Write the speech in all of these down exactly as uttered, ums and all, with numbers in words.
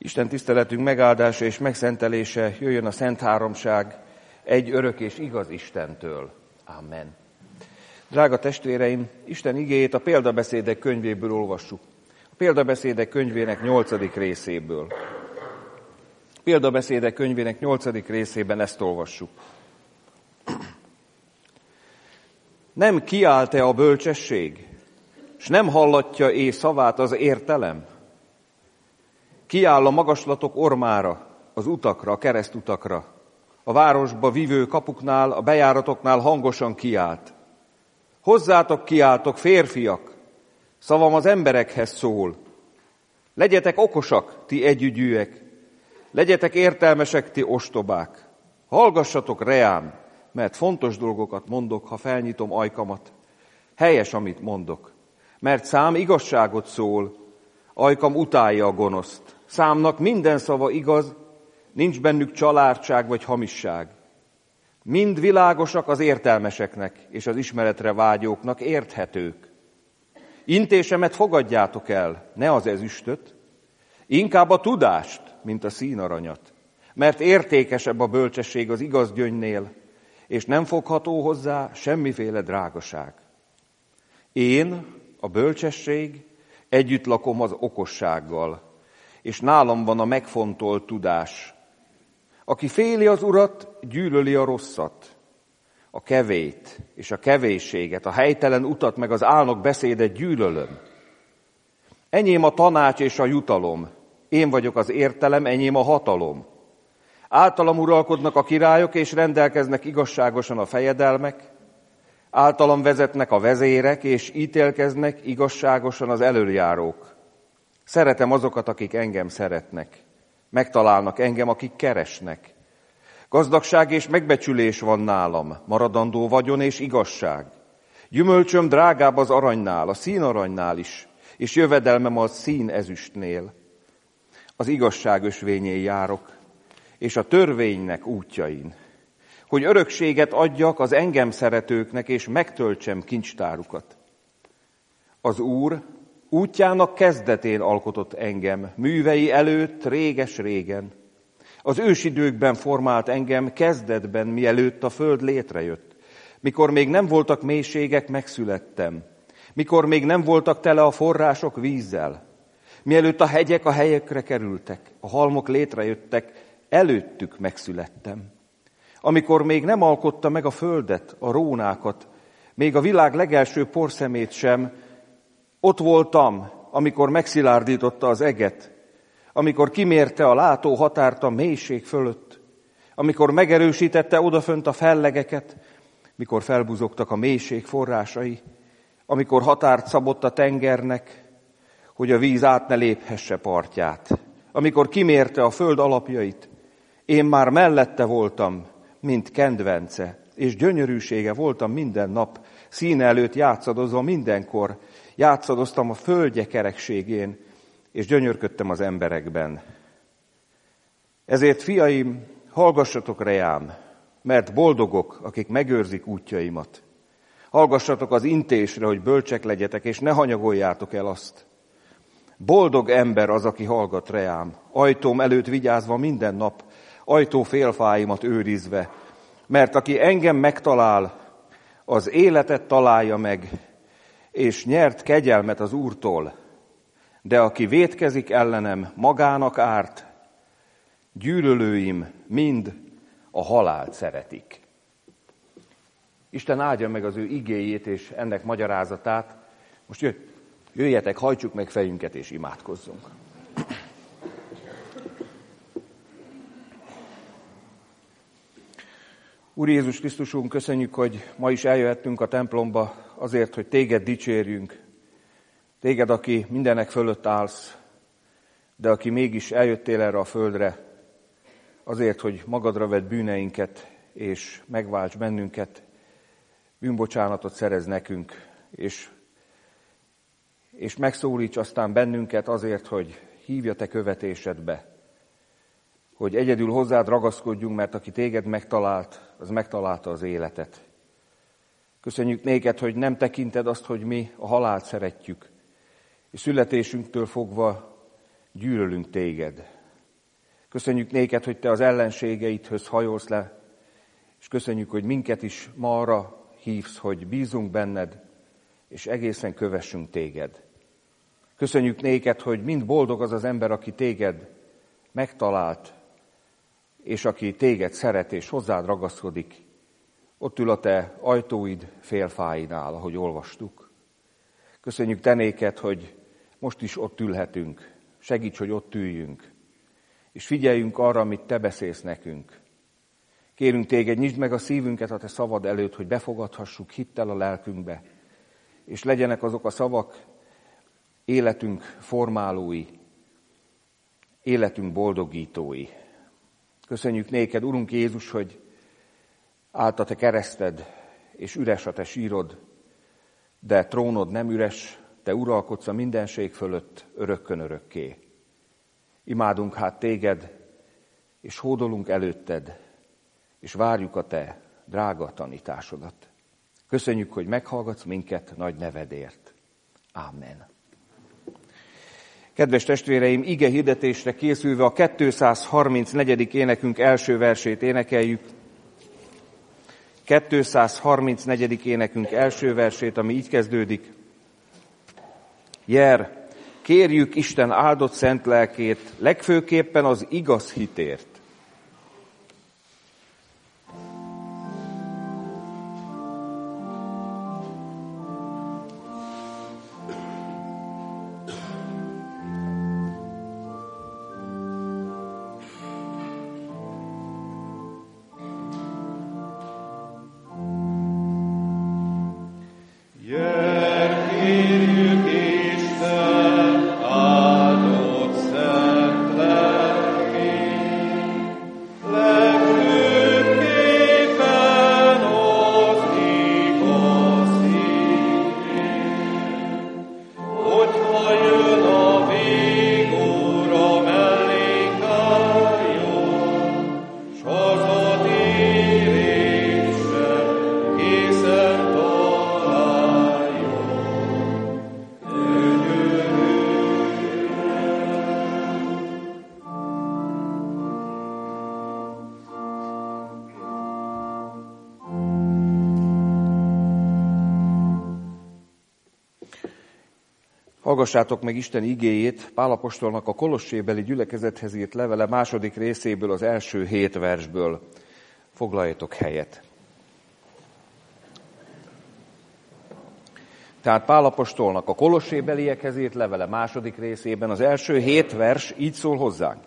Isten tiszteletünk megáldása és megszentelése jöjjön a Szent Háromság egy örök és igaz Istentől. Amen. Drága testvéreim, Isten igéjét a Példabeszédek könyvéből olvassuk. A Példabeszédek könyvének nyolcadik részéből. A Példabeszédek könyvének nyolcadik részében ezt olvassuk. Nem kiált-e a bölcsesség, s nem hallatja-e szavát az értelem? Kiáll a magaslatok ormára, az utakra, a keresztutakra, a városba vívő kapuknál, a bejáratoknál hangosan kiált. Hozzátok kiáltok, férfiak, szavam az emberekhez szól. Legyetek okosak, ti együgyűek, legyetek értelmesek, ti ostobák. Hallgassatok reám, mert fontos dolgokat mondok, ha felnyitom ajkamat. Helyes, amit mondok, mert szám igazságot szól, ajkam utálja a gonoszt. Számnak minden szava igaz, nincs bennük csalártság vagy hamisság. Mind világosak az értelmeseknek és az ismeretre vágyóknak, érthetők. Intésemet fogadjátok el, ne az ezüstöt, inkább a tudást, mint a színaranyat, mert értékesebb a bölcsesség az igaz gyöngynél, és nem fogható hozzá semmiféle drágaság. Én, a bölcsesség, együtt lakom az okossággal, és nálam van a megfontolt tudás. Aki féli az Urat, gyűlöli a rosszat, a kevét és a kevésséget, a helytelen utat, meg az álnok beszédet gyűlölöm. Enyém a tanács és a jutalom, én vagyok az értelem, enyém a hatalom. Általam uralkodnak a királyok, és rendelkeznek igazságosan a fejedelmek, általam vezetnek a vezérek, és ítélkeznek igazságosan az elöljárók. Szeretem azokat, akik engem szeretnek. Megtalálnak engem, akik keresnek. Gazdagság és megbecsülés van nálam, maradandó vagyon és igazság. Gyümölcsöm drágább az aranynál, a színaranynál is, és jövedelmem a színezüstnél. Az igazság ösvényén járok, és a törvénynek útjain, hogy örökséget adjak az engem szeretőknek, és megtöltsem kincstárukat. Az Úr útjának kezdetén alkotott engem, művei előtt réges-régen. Az ősidőkben formált engem kezdetben, mielőtt a föld létrejött. Mikor még nem voltak mélységek, megszülettem. Mikor még nem voltak tele a források vízzel. Mielőtt a hegyek a helyekre kerültek, a halmok létrejöttek, előttük megszülettem. Amikor még nem alkotta meg a földet, a rónákat, még a világ legelső porszemét sem, ott voltam, amikor megszilárdította az eget, amikor kimérte a látó határt a mélység fölött, amikor megerősítette odafönt a fellegeket, mikor felbuzogtak a mélység forrásai, amikor határt szabott a tengernek, hogy a víz át ne léphesse partját, amikor kimérte a föld alapjait, én már mellette voltam, mint kedvence, és gyönyörűsége voltam minden nap, színe előtt játszadozva mindenkor, játszadoztam a földje kerekségén, és gyönyörködtem az emberekben. Ezért, fiaim, hallgassatok reám, mert boldogok, akik megőrzik útjaimat. Hallgassatok az intésre, hogy bölcsek legyetek, és ne hanyagoljátok el azt. Boldog ember az, aki hallgat reám, ajtóm előtt vigyázva minden nap, ajtó félfáimat őrizve, mert aki engem megtalál, az életet találja meg, és nyert kegyelmet az Úrtól, de aki vétkezik ellenem, magának árt, gyűlölőim mind a halált szeretik. Isten áldja meg az ő igéjét és ennek magyarázatát. Most jöjjetek, hajtsuk meg fejünket és imádkozzunk. Úr Jézus Krisztusunk, köszönjük, hogy ma is eljöhettünk a templomba azért, hogy téged dicsérjünk. Téged, aki mindenek fölött állsz, de aki mégis eljöttél erre a földre, azért, hogy magadra vedd bűneinket, és megválts bennünket, bűnbocsánatot szerez nekünk, és, és megszólíts aztán bennünket azért, hogy hívja te követésedbe, hogy egyedül hozzád ragaszkodjunk, mert aki téged megtalált, az megtalálta az életet. Köszönjük néked, hogy nem tekinted azt, hogy mi a halált szeretjük, és születésünktől fogva gyűlölünk téged. Köszönjük néked, hogy te az ellenségeidhöz hajolsz le, és köszönjük, hogy minket is ma arra hívsz, hogy bízunk benned, és egészen kövessünk téged. Köszönjük néked, hogy mind boldog az az ember, aki téged megtalált, és aki téged szeret, és hozzád ragaszkodik. Ott ül a te ajtóid félfáinál, ahogy olvastuk. Köszönjük te néked, hogy most is ott ülhetünk. Segíts, hogy ott üljünk, és figyeljünk arra, amit te beszélsz nekünk. Kérünk téged, nyisd meg a szívünket a te szavad előtt, hogy befogadhassuk hittel a lelkünkbe, és legyenek azok a szavak életünk formálói, életünk boldogítói. Köszönjük néked, Urunk Jézus, hogy állt a te kereszted, és üres a te sírod, de trónod nem üres, te uralkodsz a mindenség fölött örökkön örökké. Imádunk hát téged, és hódolunk előtted, és várjuk a te drága tanításodat. Köszönjük, hogy meghallgatsz minket nagy nevedért. Ámen. Kedves testvéreim, ige hirdetésre készülve a kétszázharmincnegyedik énekünk első versét énekeljük. kétszázharmincnegyedik énekünk első versét, ami így kezdődik. Jer, kérjük Isten áldott szent lelkét, legfőképpen az igaz hitért. Hallgassátok meg Isten igéjét Pál apostolnak a kolossébeli gyülekezethez írt levele második részéből, az első hét versből. Foglaljatok helyet. Tehát Pál apostolnak a kolossébeliekhez írt levele második részében az első hét vers így szól hozzánk.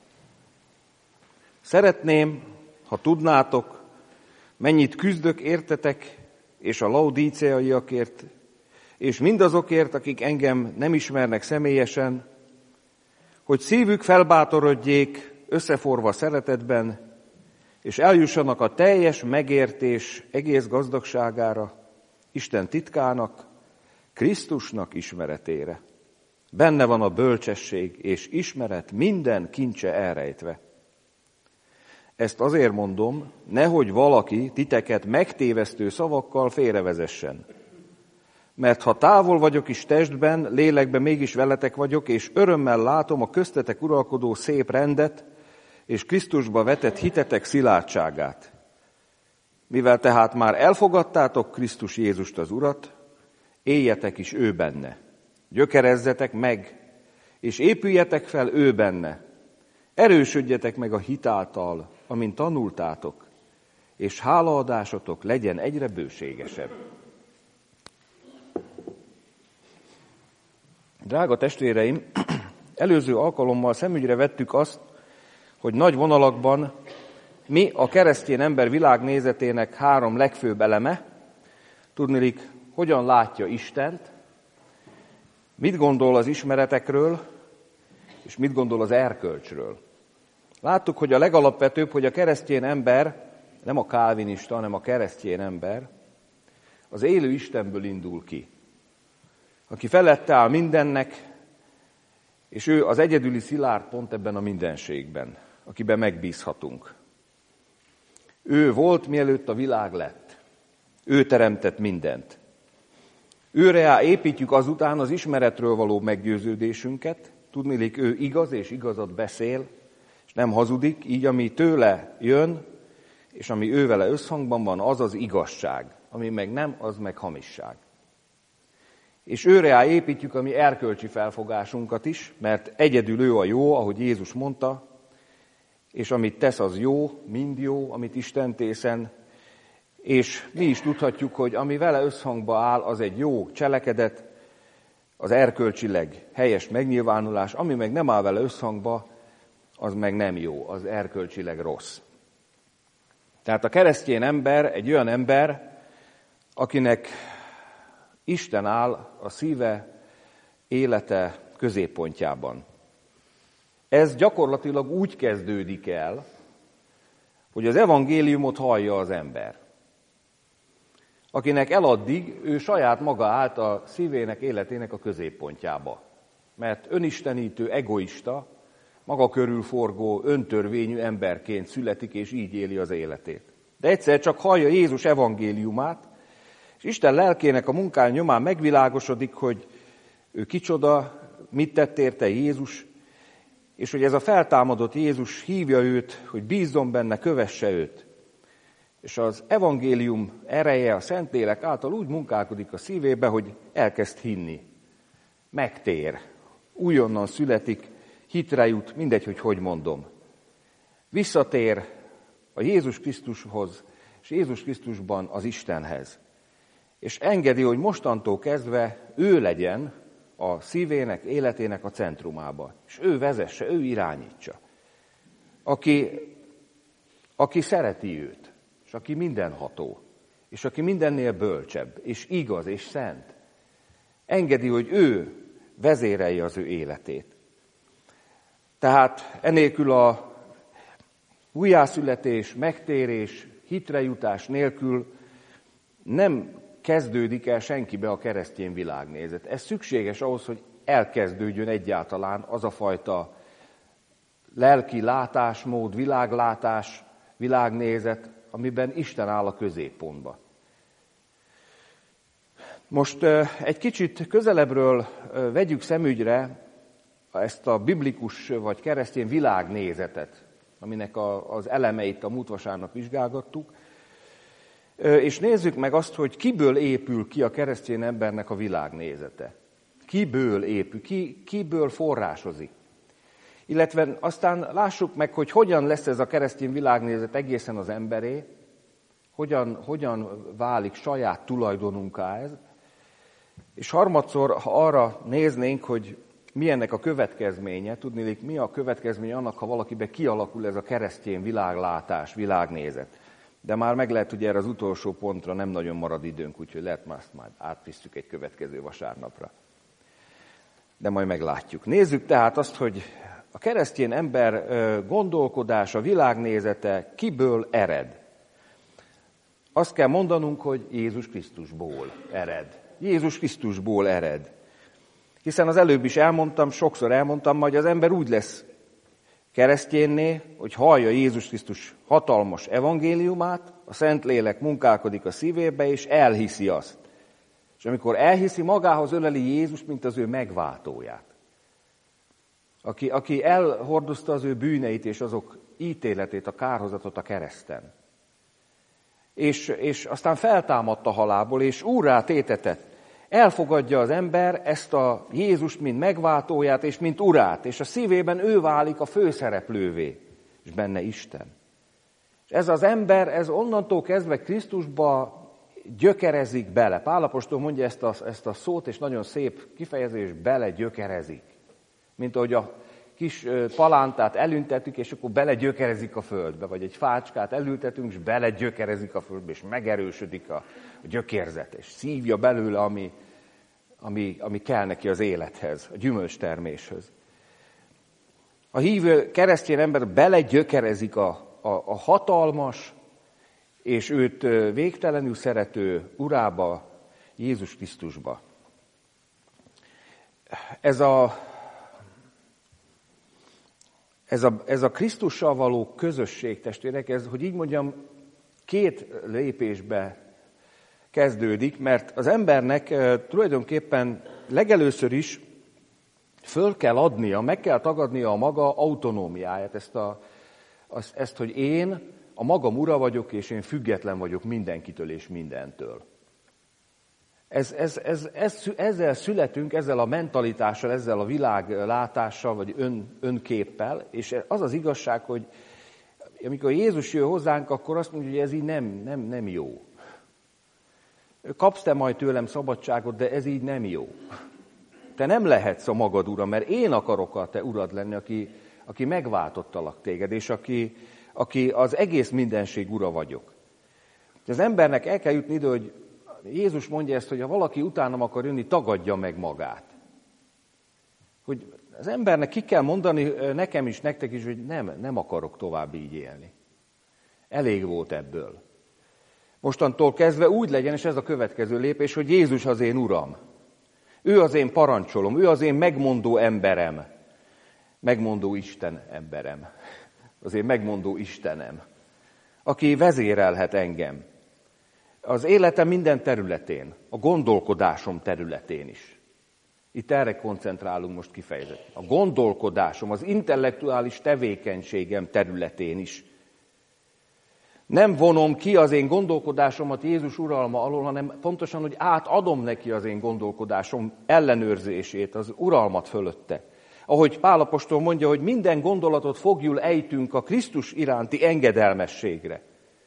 Szeretném, ha tudnátok, mennyit küzdök értetek, és a laudíceaiakért, és mindazokért, akik engem nem ismernek személyesen, hogy szívük felbátorodjék összeforva szeretetben, és eljussanak a teljes megértés egész gazdagságára, Isten titkának, Krisztusnak ismeretére. Benne van a bölcsesség és ismeret minden kincse elrejtve. Ezt azért mondom, nehogy valaki titeket megtévesztő szavakkal félrevezessen. Mert ha távol vagyok is testben, lélekben mégis veletek vagyok, és örömmel látom a köztetek uralkodó szép rendet, és Krisztusba vetett hitetek szilárdságát. Mivel tehát már elfogadtátok Krisztus Jézust az Urat, éljetek is ő benne. Gyökerezzetek meg, és épüljetek fel ő benne. Erősödjetek meg a hit által, amint tanultátok, és hálaadásotok legyen egyre bőségesebb. Drága testvéreim, előző alkalommal szemügyre vettük azt, hogy nagy vonalakban mi a keresztény ember világnézetének három legfőbb eleme, tudniillik, hogyan látja Istent, mit gondol az ismeretekről, és mit gondol az erkölcsről. Láttuk, hogy a legalapvetőbb, hogy a keresztény ember, nem a kálvinista, hanem a keresztény ember, az élő Istenből indul ki, aki felette áll mindennek, és ő az egyedüli szilárd pont ebben a mindenségben, akiben megbízhatunk. Ő volt, mielőtt a világ lett. Ő teremtett mindent. Őre építjük azután az ismeretről való meggyőződésünket, tudniillik ő igaz és igazat beszél, és nem hazudik, így ami tőle jön, és ami ővele összhangban van, az az igazság. Ami meg nem, az meg hamisság. És őre építjük a mi erkölcsi felfogásunkat is, mert egyedül ő a jó, ahogy Jézus mondta, és amit tesz, az jó, mind jó, amit Isten tészen, és mi is tudhatjuk, hogy ami vele összhangba áll, az egy jó cselekedet, az erkölcsileg helyes megnyilvánulás, ami meg nem áll vele összhangba, az meg nem jó, az erkölcsileg rossz. Tehát a keresztény ember egy olyan ember, akinek Isten áll a szíve, élete középpontjában. Ez gyakorlatilag úgy kezdődik el, hogy az evangéliumot hallja az ember, akinek eladdig ő saját maga állt a szívének, életének a középpontjába. Mert önistenítő, egoista, maga körül forgó, öntörvényű emberként születik, és így éli az életét. De egyszer csak hallja Jézus evangéliumát, és Isten lelkének a munkán nyomán megvilágosodik, hogy ő kicsoda, mit tett érte Jézus, és hogy ez a feltámadott Jézus hívja őt, hogy bízzon benne, kövesse őt. És az evangélium ereje, a Szentlélek által úgy munkálkodik a szívébe, hogy elkezd hinni. Megtér, újonnan születik, hitre jut, mindegy, hogy hogy mondom. Visszatér a Jézus Krisztushoz, és Jézus Krisztusban az Istenhez. És engedi, hogy mostantól kezdve ő legyen a szívének, életének a centrumába. És ő vezesse, ő irányítsa. Aki, aki szereti őt, és aki mindenható, és aki mindennél bölcsebb, és igaz, és szent. Engedi, hogy ő vezérelje az ő életét. Tehát enélkül a újjászületés, megtérés, hitrejutás nélkül nem kezdődik el senkibe a keresztény világnézet. Ez szükséges ahhoz, hogy elkezdődjön egyáltalán az a fajta lelki látásmód, világlátás, világnézet, amiben Isten áll a középpontba. Most egy kicsit közelebbről vegyük szemügyre ezt a biblikus vagy keresztény világnézetet, aminek a, az elemeit a múlt vasárnap vizsgálgattuk, és nézzük meg azt, hogy kiből épül ki a keresztény embernek a világnézete. Kiből épül, ki, kiből forrásozik. Illetve aztán lássuk meg, hogy hogyan lesz ez a keresztény világnézet egészen az emberé, hogyan, hogyan válik saját tulajdonunká ez. És harmadszor, ha arra néznénk, hogy mi ennek a következménye, tudnélik, mi a következménye annak, ha valakiben kialakul ez a keresztény világlátás, világnézet. De már meg lehet, hogy erre az utolsó pontra nem nagyon marad időnk, úgyhogy lehet már azt majd átvisszük egy következő vasárnapra. De majd meglátjuk. Nézzük tehát azt, hogy a keresztény ember gondolkodása, világnézete kiből ered. Azt kell mondanunk, hogy Jézus Krisztusból ered. Jézus Krisztusból ered. Hiszen az előbb is elmondtam, sokszor elmondtam, hogy az ember úgy lesz keresztjénné, hogy hallja Jézus Krisztus hatalmas evangéliumát, a Szentlélek munkálkodik a szívébe, és elhiszi azt. És amikor elhiszi, magához öleli Jézus, mint az ő megváltóját. Aki, aki elhordozta az ő bűneit és azok ítéletét, a kárhozatot a kereszten. És, és aztán feltámadta halálból, és úrrá tétetett. Elfogadja az ember ezt a Jézust, mint megváltóját és mint urát, és a szívében ő válik a főszereplővé, és benne Isten. És ez az ember, ez onnantól kezdve Krisztusba gyökerezik bele. Pál apostol mondja ezt a, ezt a szót, és nagyon szép kifejezés, bele gyökerezik. Mint ahogy a kis palántát elüntetük, és akkor belegyökerezik a földbe, vagy egy fácskát elültetünk, és belegyökerezik a földbe, és megerősödik a gyökérzet, és szívja belőle, ami, ami, ami kell neki az élethez, a gyümölcsterméshez. A hívő keresztény ember belegyökerezik a, a, a hatalmas, és őt végtelenül szerető urába, Jézus Krisztusba. Ez a Ez a, ez a Krisztussal való közösség, testvérek, ez, hogy így mondjam, két lépésbe kezdődik, mert az embernek tulajdonképpen legelőször is Föl kell adnia, meg kell tagadnia a maga autonómiáját, ezt, a, azt, ezt, hogy én a magam ura vagyok, és én független vagyok mindenkitől és mindentől. Ez, ez, ez, ez, ezzel születünk, ezzel a mentalitással, ezzel a világlátással, vagy ön, önképpel, és az az igazság, hogy amikor Jézus jön hozzánk, akkor azt mondja, hogy ez így nem, nem, nem jó. Kapsz te majd tőlem szabadságot, de ez így nem jó. Te nem lehetsz a magad ura, mert én akarok a te urad lenni, aki, aki megváltottalak téged, és aki, aki az egész mindenség ura vagyok. Az embernek el kell jutni ide, hogy Jézus mondja ezt, hogy ha valaki utánam akar jönni, tagadja meg magát. Hogy az embernek ki kell mondani, nekem is, nektek is, hogy nem, nem akarok tovább így élni. Elég volt ebből. Mostantól kezdve úgy legyen, és ez a következő lépés, hogy Jézus az én uram. Ő az én parancsolom, ő az én megmondó emberem. Megmondó Isten emberem. Az én megmondó Istenem. Aki vezérelhet engem. Az életem minden területén, a gondolkodásom területén is. Itt erre koncentrálunk most kifejezetten. A gondolkodásom, az intellektuális tevékenységem területén is. Nem vonom ki az én gondolkodásomat Jézus uralma alól, hanem pontosan, hogy átadom neki az én gondolkodásom ellenőrzését, az uralmat fölötte. Ahogy Pál apostol mondja, hogy minden gondolatot fogjul ejtünk a Krisztus iránti engedelmességre.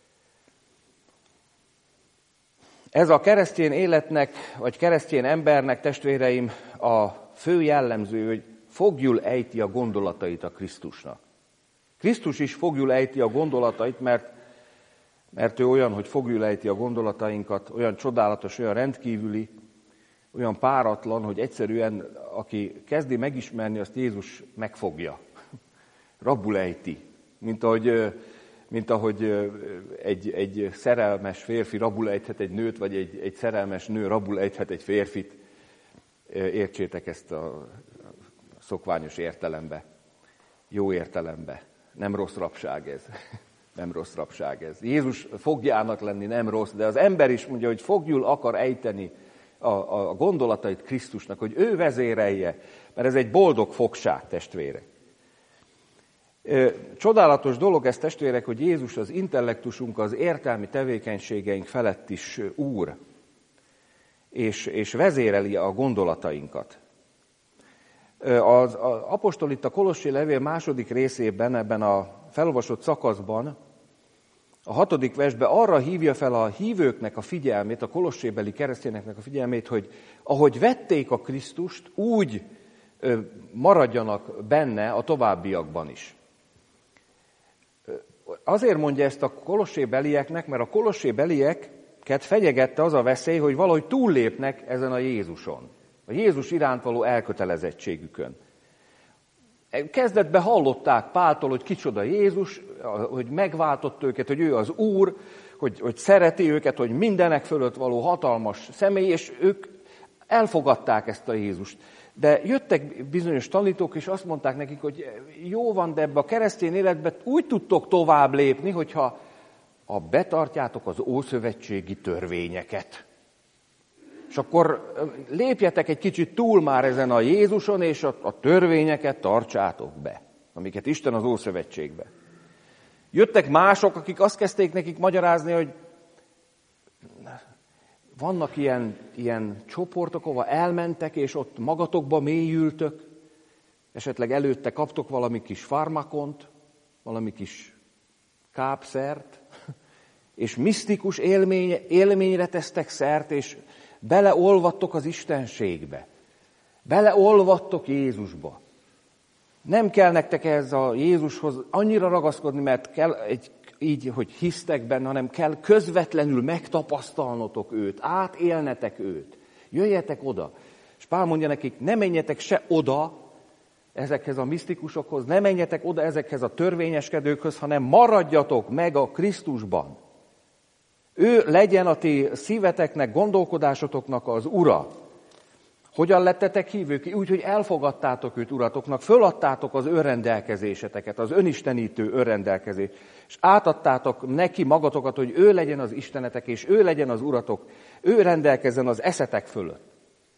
Ez a keresztény életnek, vagy keresztény embernek, testvéreim, a fő jellemző, hogy fogjul ejti a gondolatait a Krisztusnak. Krisztus is fogjul ejti a gondolatait, mert, mert ő olyan, hogy fogjul ejti a gondolatainkat, olyan csodálatos, olyan rendkívüli, olyan páratlan, hogy egyszerűen, aki kezdi megismerni, azt Jézus megfogja. Rabul ejti, mint ahogy... mint ahogy egy, egy szerelmes férfi rabul ejthet egy nőt, vagy egy, egy szerelmes nő rabul ejthet egy férfit. Értsétek ezt a szokványos értelembe, jó értelembe. Nem rossz rabság ez. Nem rossz rabság ez. Jézus fogjának lenni nem rossz, de az ember is mondja, hogy fogjul akar ejteni a, a gondolatait Krisztusnak, hogy ő vezérelje, mert ez egy boldog fogság, testvérek. Csodálatos dolog ez, testvérek, hogy Jézus az intellektusunk, az értelmi tevékenységeink felett is úr, és, és vezéreli a gondolatainkat. Az, az apostol itt a Kolossi levél második részében, ebben a felolvasott szakaszban, a hatodik versben arra hívja fel a hívőknek a figyelmét, a kolossébeli keresztényeknek a figyelmét, hogy ahogy vették a Krisztust, úgy maradjanak benne a továbbiakban is. Azért mondja ezt a kolossébelieknek, mert a kolossébelieket fenyegette az a veszély, hogy valahogy túllépnek ezen a Jézuson, a Jézus iránt való elkötelezettségükön. Kezdetben hallották Páltól, hogy kicsoda Jézus, hogy megváltott őket, hogy ő az Úr, hogy, hogy szereti őket, hogy mindenek fölött való hatalmas személy, és ők elfogadták ezt a Jézust. De jöttek bizonyos tanítók, és azt mondták nekik, hogy jó van, de ebbe a keresztény életbe úgy tudtok tovább lépni, hogyha ha betartjátok az ószövetségi törvényeket. És akkor lépjetek egy kicsit túl már ezen a Jézuson, és a, a törvényeket tartsátok be, amiket Isten az Ószövetségbe. Jöttek mások, akik azt kezdték nekik magyarázni, hogy vannak ilyen, ilyen csoportok, ahova elmentek, és ott magatokba mélyültök, esetleg előtte kaptok valami kis farmakont, valami kis kápszert, és misztikus élmény, élményre tesztek szert, és beleolvadtok az istenségbe. Beleolvadtok Jézusba. Nem kell nektek ehhez a Jézushoz annyira ragaszkodni, mert kell egy, így, hogy hisztek benne, hanem kell közvetlenül megtapasztalnotok őt, átélnetek őt. Jöjjetek oda. És Pál mondja nekik, ne menjetek se oda ezekhez a misztikusokhoz, ne menjetek oda ezekhez a törvényeskedőkhöz, hanem maradjatok meg a Krisztusban. Ő legyen a ti szíveteknek, gondolkodásotoknak az ura. Hogyan lettetek hívők? Úgy, hogy elfogadtátok őt uratoknak, föladtátok az önrendelkezéseteket, az önistenítő önrendelkezést, és átadtátok neki magatokat, hogy ő legyen az istenetek, és ő legyen az uratok, ő rendelkezzen az eszetek fölött.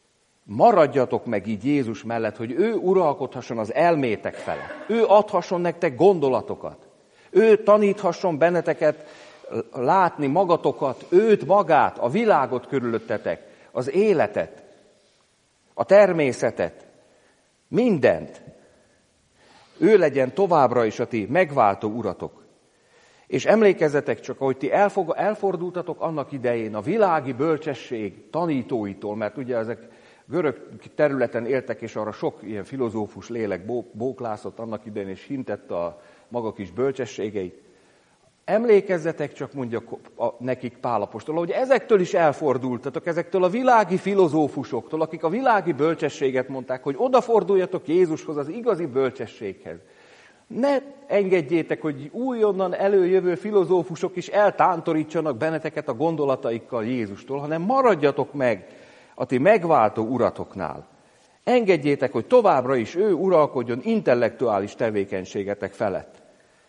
Maradjatok meg így Jézus mellett, hogy ő uralkodhasson az elmétek felett. Ő adhasson nektek gondolatokat. Ő taníthasson benneteket látni magatokat, őt magát, a világot körülöttetek, az életet, a természetet, mindent. Ő legyen továbbra is a ti megváltó uratok. És emlékezzetek csak, ahogy ti elfog, elfordultatok annak idején a világi bölcsesség tanítóitól, mert ugye ezek görög területen éltek, és arra sok ilyen filozófus lélek bóklászott annak idején, és hintette a maga kis bölcsességeit. Emlékezzetek csak, mondja nekik Pál apostol, hogy ezektől is elfordultatok, ezektől a világi filozófusoktól, akik a világi bölcsességet mondták, hogy odaforduljatok Jézushoz, az igazi bölcsességhez. Ne engedjétek, hogy újonnan előjövő filozófusok is eltántorítsanak benneteket a gondolataikkal Jézustól, hanem maradjatok meg a ti megváltó uratoknál. Engedjétek, hogy továbbra is ő uralkodjon intellektuális tevékenységetek felett.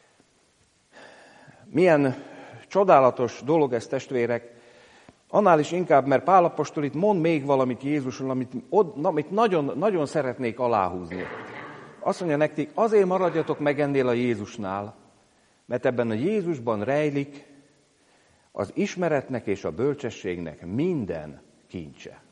Milyen csodálatos dolog ez, testvérek, annál is inkább, mert Pál apostol itt mond még valamit Jézusról, amit, amit nagyon, nagyon szeretnék aláhúzni. Azt mondja nektek, azért maradjatok meg ennél a Jézusnál, mert ebben a Jézusban rejlik az ismeretnek és a bölcsességnek minden kincse.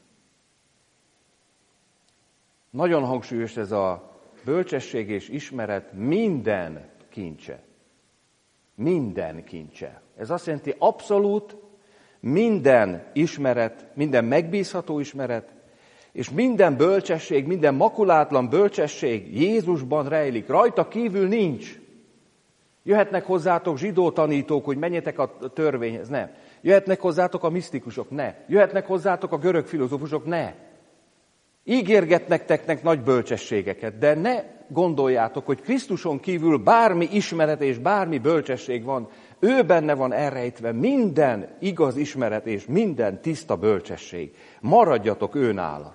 Nagyon hangsúlyos ez a bölcsesség és ismeret minden kincse. Minden kincse. Ez azt jelenti abszolút minden ismeret, minden megbízható ismeret, és minden bölcsesség, minden makulátlan bölcsesség Jézusban rejlik. Rajta kívül nincs. Jöhetnek hozzátok zsidó tanítók, hogy menjetek a törvényhez. Nem. Jöhetnek hozzátok a misztikusok. Ne. Jöhetnek hozzátok a görög filozófusok. Ne. Ígérgetnek nektek nagy bölcsességeket, de ne gondoljátok, hogy Krisztuson kívül bármi ismeret és bármi bölcsesség van. Ő benne van elrejtve minden igaz ismeret és minden tiszta bölcsesség. Maradjatok ő nála.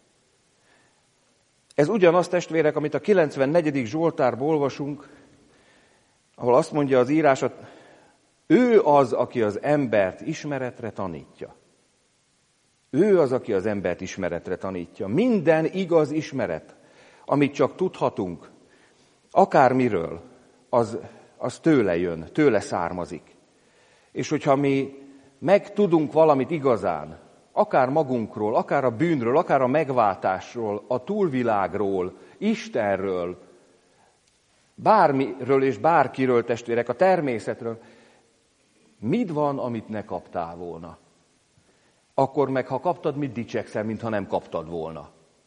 Ez ugyanaz, testvérek, amit a kilencvennegyedik Zsoltárból olvasunk, ahol azt mondja az írás, ő az, aki az embert ismeretre tanítja. Ő az, aki az embert ismeretre tanítja. Minden igaz ismeret, amit csak tudhatunk, akármiről, az, az tőle jön, tőle származik. És hogyha mi megtudunk valamit igazán, akár magunkról, akár a bűnről, akár a megváltásról, a túlvilágról, Istenről, bármiről és bárkiről, testvérek, a természetről, mit van, amit ne kaptál volna? Akkor meg, ha kaptad, mit dicsekszel, mintha nem kaptad volna?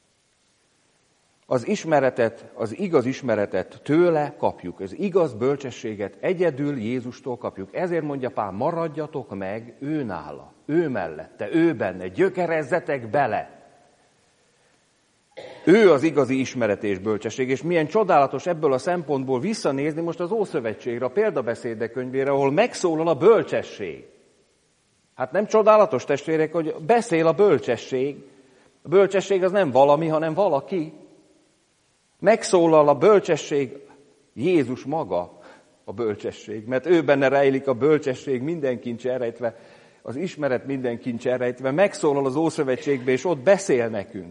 Az ismeretet, az igaz ismeretet tőle kapjuk, az igaz bölcsességet egyedül Jézustól kapjuk. Ezért mondja Pál, maradjatok meg ő nála, ő mellette, ő benne, gyökerezzetek bele. Ő az igazi ismeret és bölcsesség, és milyen csodálatos ebből a szempontból visszanézni most az Ószövetségre, a példabeszédek könyvére, ahol megszólal a bölcsesség. Hát nem csodálatos, testvérek, hogy beszél a bölcsesség. A bölcsesség az nem valami, hanem valaki. Megszólal a bölcsesség, Jézus maga a bölcsesség, mert ő benne rejlik a bölcsesség minden kincs elrejtve, az ismeret minden kincs elrejtve, megszólal az Ószövetségbe, és ott beszél nekünk.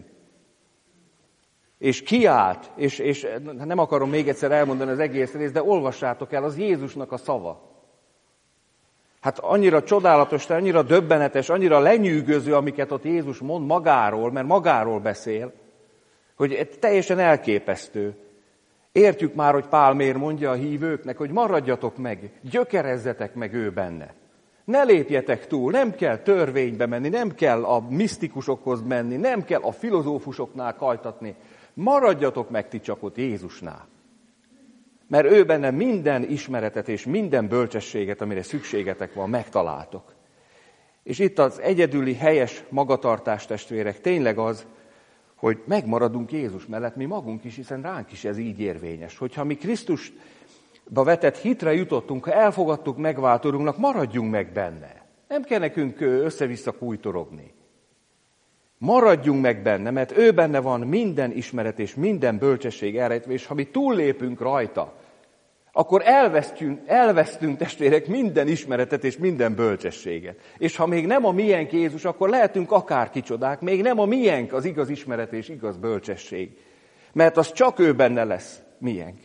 És kiált, és, és nem akarom még egyszer elmondani az egész részt, de olvassátok el, az Jézusnak a szava. Hát annyira csodálatos, annyira döbbenetes, annyira lenyűgöző, amiket ott Jézus mond magáról, mert magáról beszél, hogy teljesen elképesztő. Értjük már, hogy Pál miért mondja a hívőknek, hogy maradjatok meg, gyökerezzetek meg ő benne. Ne lépjetek túl, nem kell törvénybe menni, nem kell a misztikusokhoz menni, nem kell a filozófusoknál kajtatni. Maradjatok meg ti csak ott Jézusnál. Mert ő benne minden ismeretet és minden bölcsességet, amire szükségetek van, megtaláltok. És itt az egyedüli helyes magatartás, testvérek, tényleg az, hogy megmaradunk Jézus mellett mi magunk is, hiszen ránk is ez így érvényes. Hogyha mi Krisztusba vetett hitre jutottunk, ha elfogadtuk megváltóunknak, maradjunk meg benne. Nem kell nekünk össze-vissza kújtorogni. Maradjunk meg benne, mert ő benne van minden ismeret és minden bölcsesség elrejtve, és ha mi túllépünk rajta, akkor elvesztünk, elvesztünk testvérek minden ismeretet és minden bölcsességet. És ha még nem a miénk Jézus, akkor lehetünk akár kicsodák, még nem a miénk az igaz ismeret és igaz bölcsesség. Mert az csak ő benne lesz miénk.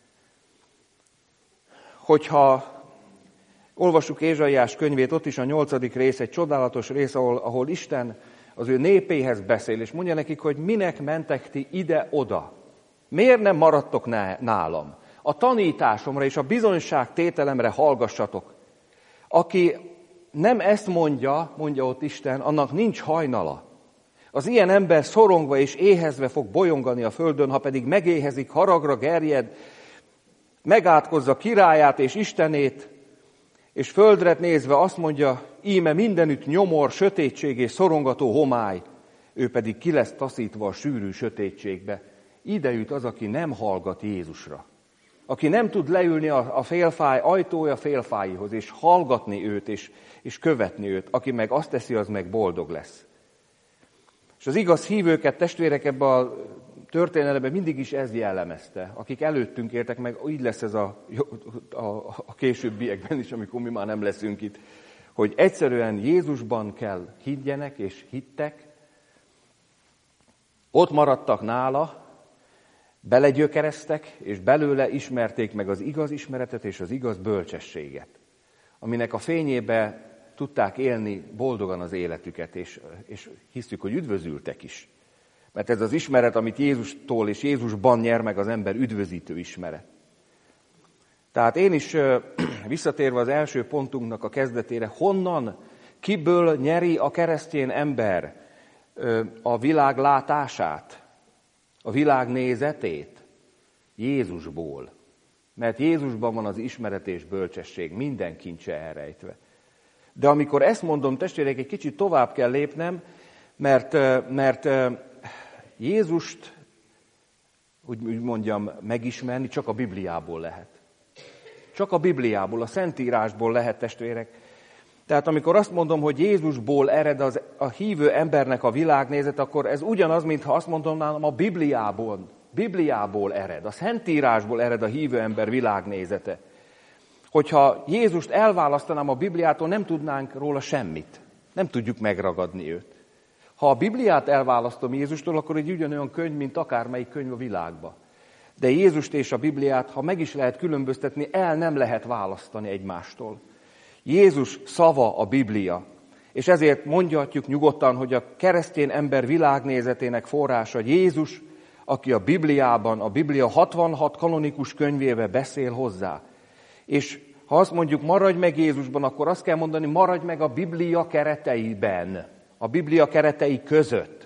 Hogyha olvassuk Ézsaiás könyvét, ott is a nyolcadik rész, egy csodálatos rész, ahol, ahol Isten az ő népéhez beszél, és mondja nekik, hogy minek mentek ti ide-oda? Miért nem maradtok nálam? A tanításomra és a bizonyságtételemre hallgassatok. Aki nem ezt mondja, mondja ott Isten, annak nincs hajnala. Az ilyen ember szorongva és éhezve fog bolyongani a földön, ha pedig megéhezik, haragra gerjed, megátkozza királyát és Istenét, és földre nézve azt mondja, íme mindenütt nyomor, sötétség és szorongató homály, ő pedig ki lesz taszítva a sűrű sötétségbe. Ide jut az, aki nem hallgat Jézusra. Aki nem tud leülni a, a félfáj ajtója félfáihoz, és hallgatni őt, és, és követni őt. Aki meg azt teszi, az meg boldog lesz. És az igaz hívőket, testvérek, ebben a történelemben mindig is ez jellemezte. Akik előttünk értek meg, így lesz ez a, a, a későbbiekben is, amikor mi már nem leszünk itt, hogy egyszerűen Jézusban kell higgyenek és hittek, ott maradtak nála, belegyökereztek, és belőle ismerték meg az igaz ismeretet és az igaz bölcsességet, aminek a fényébe tudták élni boldogan az életüket, és, és hiszük, hogy üdvözültek is. Mert ez az ismeret, amit Jézustól és Jézusban nyer meg az ember, üdvözítő ismeret. Tehát én is visszatérve az első pontunknak a kezdetére, honnan, kiből nyeri a keresztény ember a világ látását, a világ nézetét? Jézusból. Mert Jézusban van az ismeret és bölcsesség, minden kincse elrejtve. De amikor ezt mondom, testvérek, egy kicsit tovább kell lépnem, mert, mert Jézust, úgy mondjam, megismerni csak a Bibliából lehet. Csak a Bibliából, a Szentírásból lehet, testvérek. Tehát amikor azt mondom, hogy Jézusból ered az, a hívő embernek a világnézet, akkor ez ugyanaz, mintha azt mondom nálam, a Bibliából, Bibliából ered, a Szentírásból ered a hívő ember világnézete. Hogyha Jézust elválasztanám a Bibliától, nem tudnánk róla semmit. Nem tudjuk megragadni őt. Ha a Bibliát elválasztom Jézustól, akkor egy ugyanolyan könyv, mint akármelyik könyv a világban. De Jézust és a Bibliát, ha meg is lehet különböztetni, el nem lehet választani egymástól. Jézus szava a Biblia, és ezért mondhatjuk nyugodtan, hogy a keresztény ember világnézetének forrása Jézus, aki a Bibliában, a Biblia hatvanhat kanonikus könyvébe beszél hozzá. És ha azt mondjuk, maradj meg Jézusban, akkor azt kell mondani, maradj meg a Biblia kereteiben, a Biblia keretei között.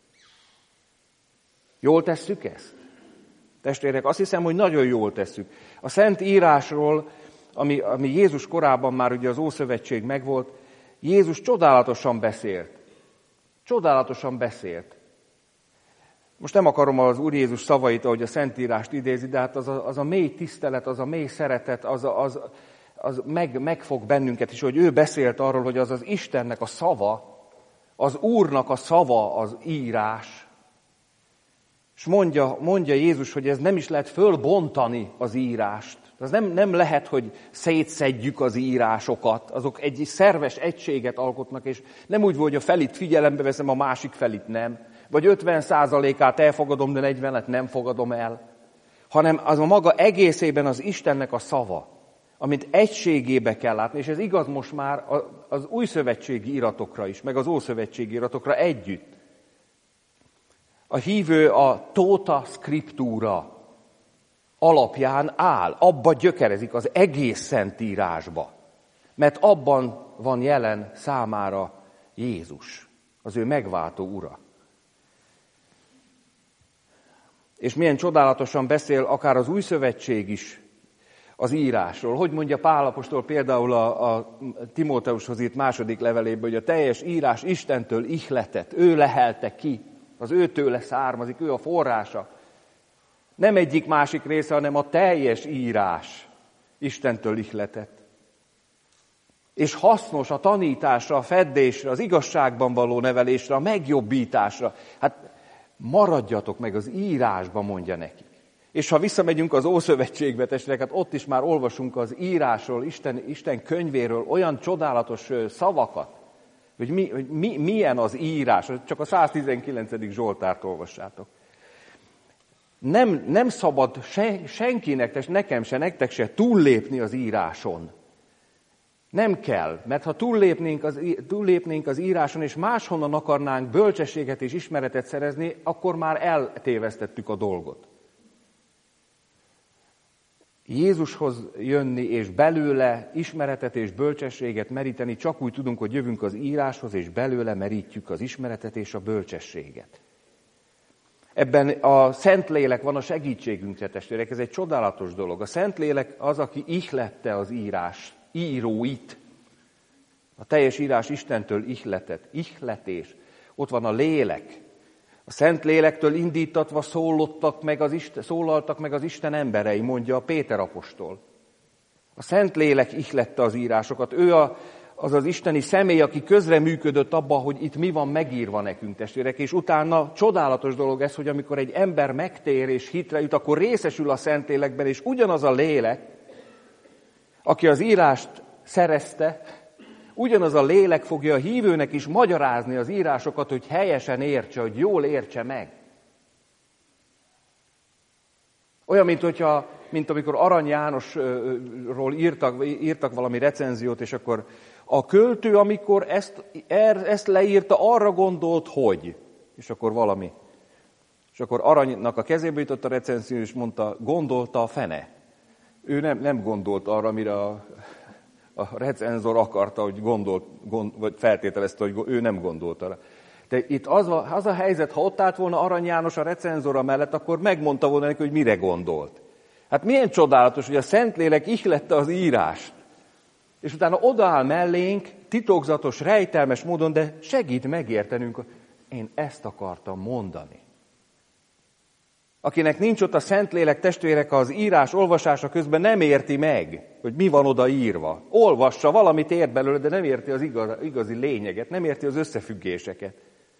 Jól tesszük ezt? Testvérek, azt hiszem, hogy nagyon jól tesszük. A Szent Írásról, ami, ami Jézus korában már ugye az Ószövetség megvolt, Jézus csodálatosan beszélt. Csodálatosan beszélt. Most nem akarom az Úr Jézus szavait, ahogy a Szentírást idézi, de hát az a, az a mély tisztelet, az a mély szeretet, az, a, az, az meg, megfog bennünket is, hogy ő beszélt arról, hogy az az Istennek a szava, az Úrnak a szava az írás. És mondja, mondja Jézus, hogy ez nem is lehet fölbontani az írást. Az nem, nem lehet, hogy szétszedjük az írásokat, azok egy szerves egységet alkotnak, és nem úgy, hogy a felit figyelembe veszem, a másik felit nem. Vagy ötven százalékát elfogadom, de negyvenet nem fogadom el. Hanem az a maga egészében az Istennek a szava, amit egységébe kell látni, és ez igaz most már az újszövetségi iratokra is, meg az ószövetségi iratokra együtt. A hívő a tota scriptura alapján áll, abba gyökerezik az egész Szentírásba, mert abban van jelen számára Jézus, az ő megváltó ura. És milyen csodálatosan beszél akár az új szövetség is az írásról. Hogy mondja Pál apostol például a, a Timóteushoz írt második levelében, hogy a teljes írás Istentől ihletett, ő lehelte ki, az őtőle származik, ő a forrása. Nem egyik másik része, hanem a teljes írás Istentől ihletett. És hasznos a tanításra, a feddésre, az igazságban való nevelésre, a megjobbításra. Hát maradjatok meg az írásban, mondja nekik. És ha visszamegyünk az Ószövetségbe, testvérek, hát ott is már olvasunk az írásról, Isten, Isten könyvéről olyan csodálatos szavakat, hogy, mi, hogy mi, milyen az írás, csak a száztizenkilencedik Zsoltárt olvassátok. Nem, nem szabad se, senkinek, és nekem se, nektek se túllépni az íráson. Nem kell, mert ha túllépnénk az, túllépnénk az íráson, és máshonnan akarnánk bölcsességet és ismeretet szerezni, akkor már eltévesztettük a dolgot. Jézushoz jönni és belőle ismeretet és bölcsességet meríteni, csak úgy tudunk, hogy jövünk az íráshoz, és belőle merítjük az ismeretet és a bölcsességet. Ebben a Szentlélek van a segítségünkre, testvérek, ez egy csodálatos dolog. A Szentlélek az, aki ihlette az írás, íróit. A teljes írás Istentől ihletet, ihletés. Ott van a lélek. A Szentlélektől indítatva szólottak meg az Isten, szólaltak meg az Isten emberei, mondja a Péter apostol. A Szentlélek ihlette az írásokat. Ő a, az az isteni személy, aki közreműködött abba, hogy itt mi van megírva nekünk, testvérek. És utána csodálatos dolog ez, hogy amikor egy ember megtér és hitre jut, akkor részesül a Szentlélekben, és ugyanaz a lélek, aki az írást szerezte, ugyanaz a lélek fogja a hívőnek is magyarázni az írásokat, hogy helyesen értse, hogy jól értse meg. Olyan, mint, hogyha, mint amikor Arany Jánosról írtak, írtak valami recenziót, és akkor a költő, amikor ezt, ezt leírta, arra gondolt, hogy. És akkor valami. És akkor Aranynak a kezébe jutott a recenzió, és mondta, gondolta a fene. Ő nem, nem gondolt arra, amire a, a recenzor akarta, hogy gondolt, gond, vagy feltételezte, hogy ő nem gondolt arra. De itt az a, az a helyzet, ha ott állt volna Arany János a recenzora mellett, akkor megmondta volna neki, hogy mire gondolt. Hát milyen csodálatos, hogy a Szentlélek ihlette az írást. És utána odaáll mellénk, titokzatos, rejtelmes módon, de segít megértenünk, hogy én ezt akartam mondani. Akinek nincs ott a Szentlélek, testvérek, az írás olvasása közben nem érti meg, hogy mi van oda írva. Olvassa, valamit ért belőle, de nem érti az igaz, igazi lényeget, nem érti az összefüggéseket.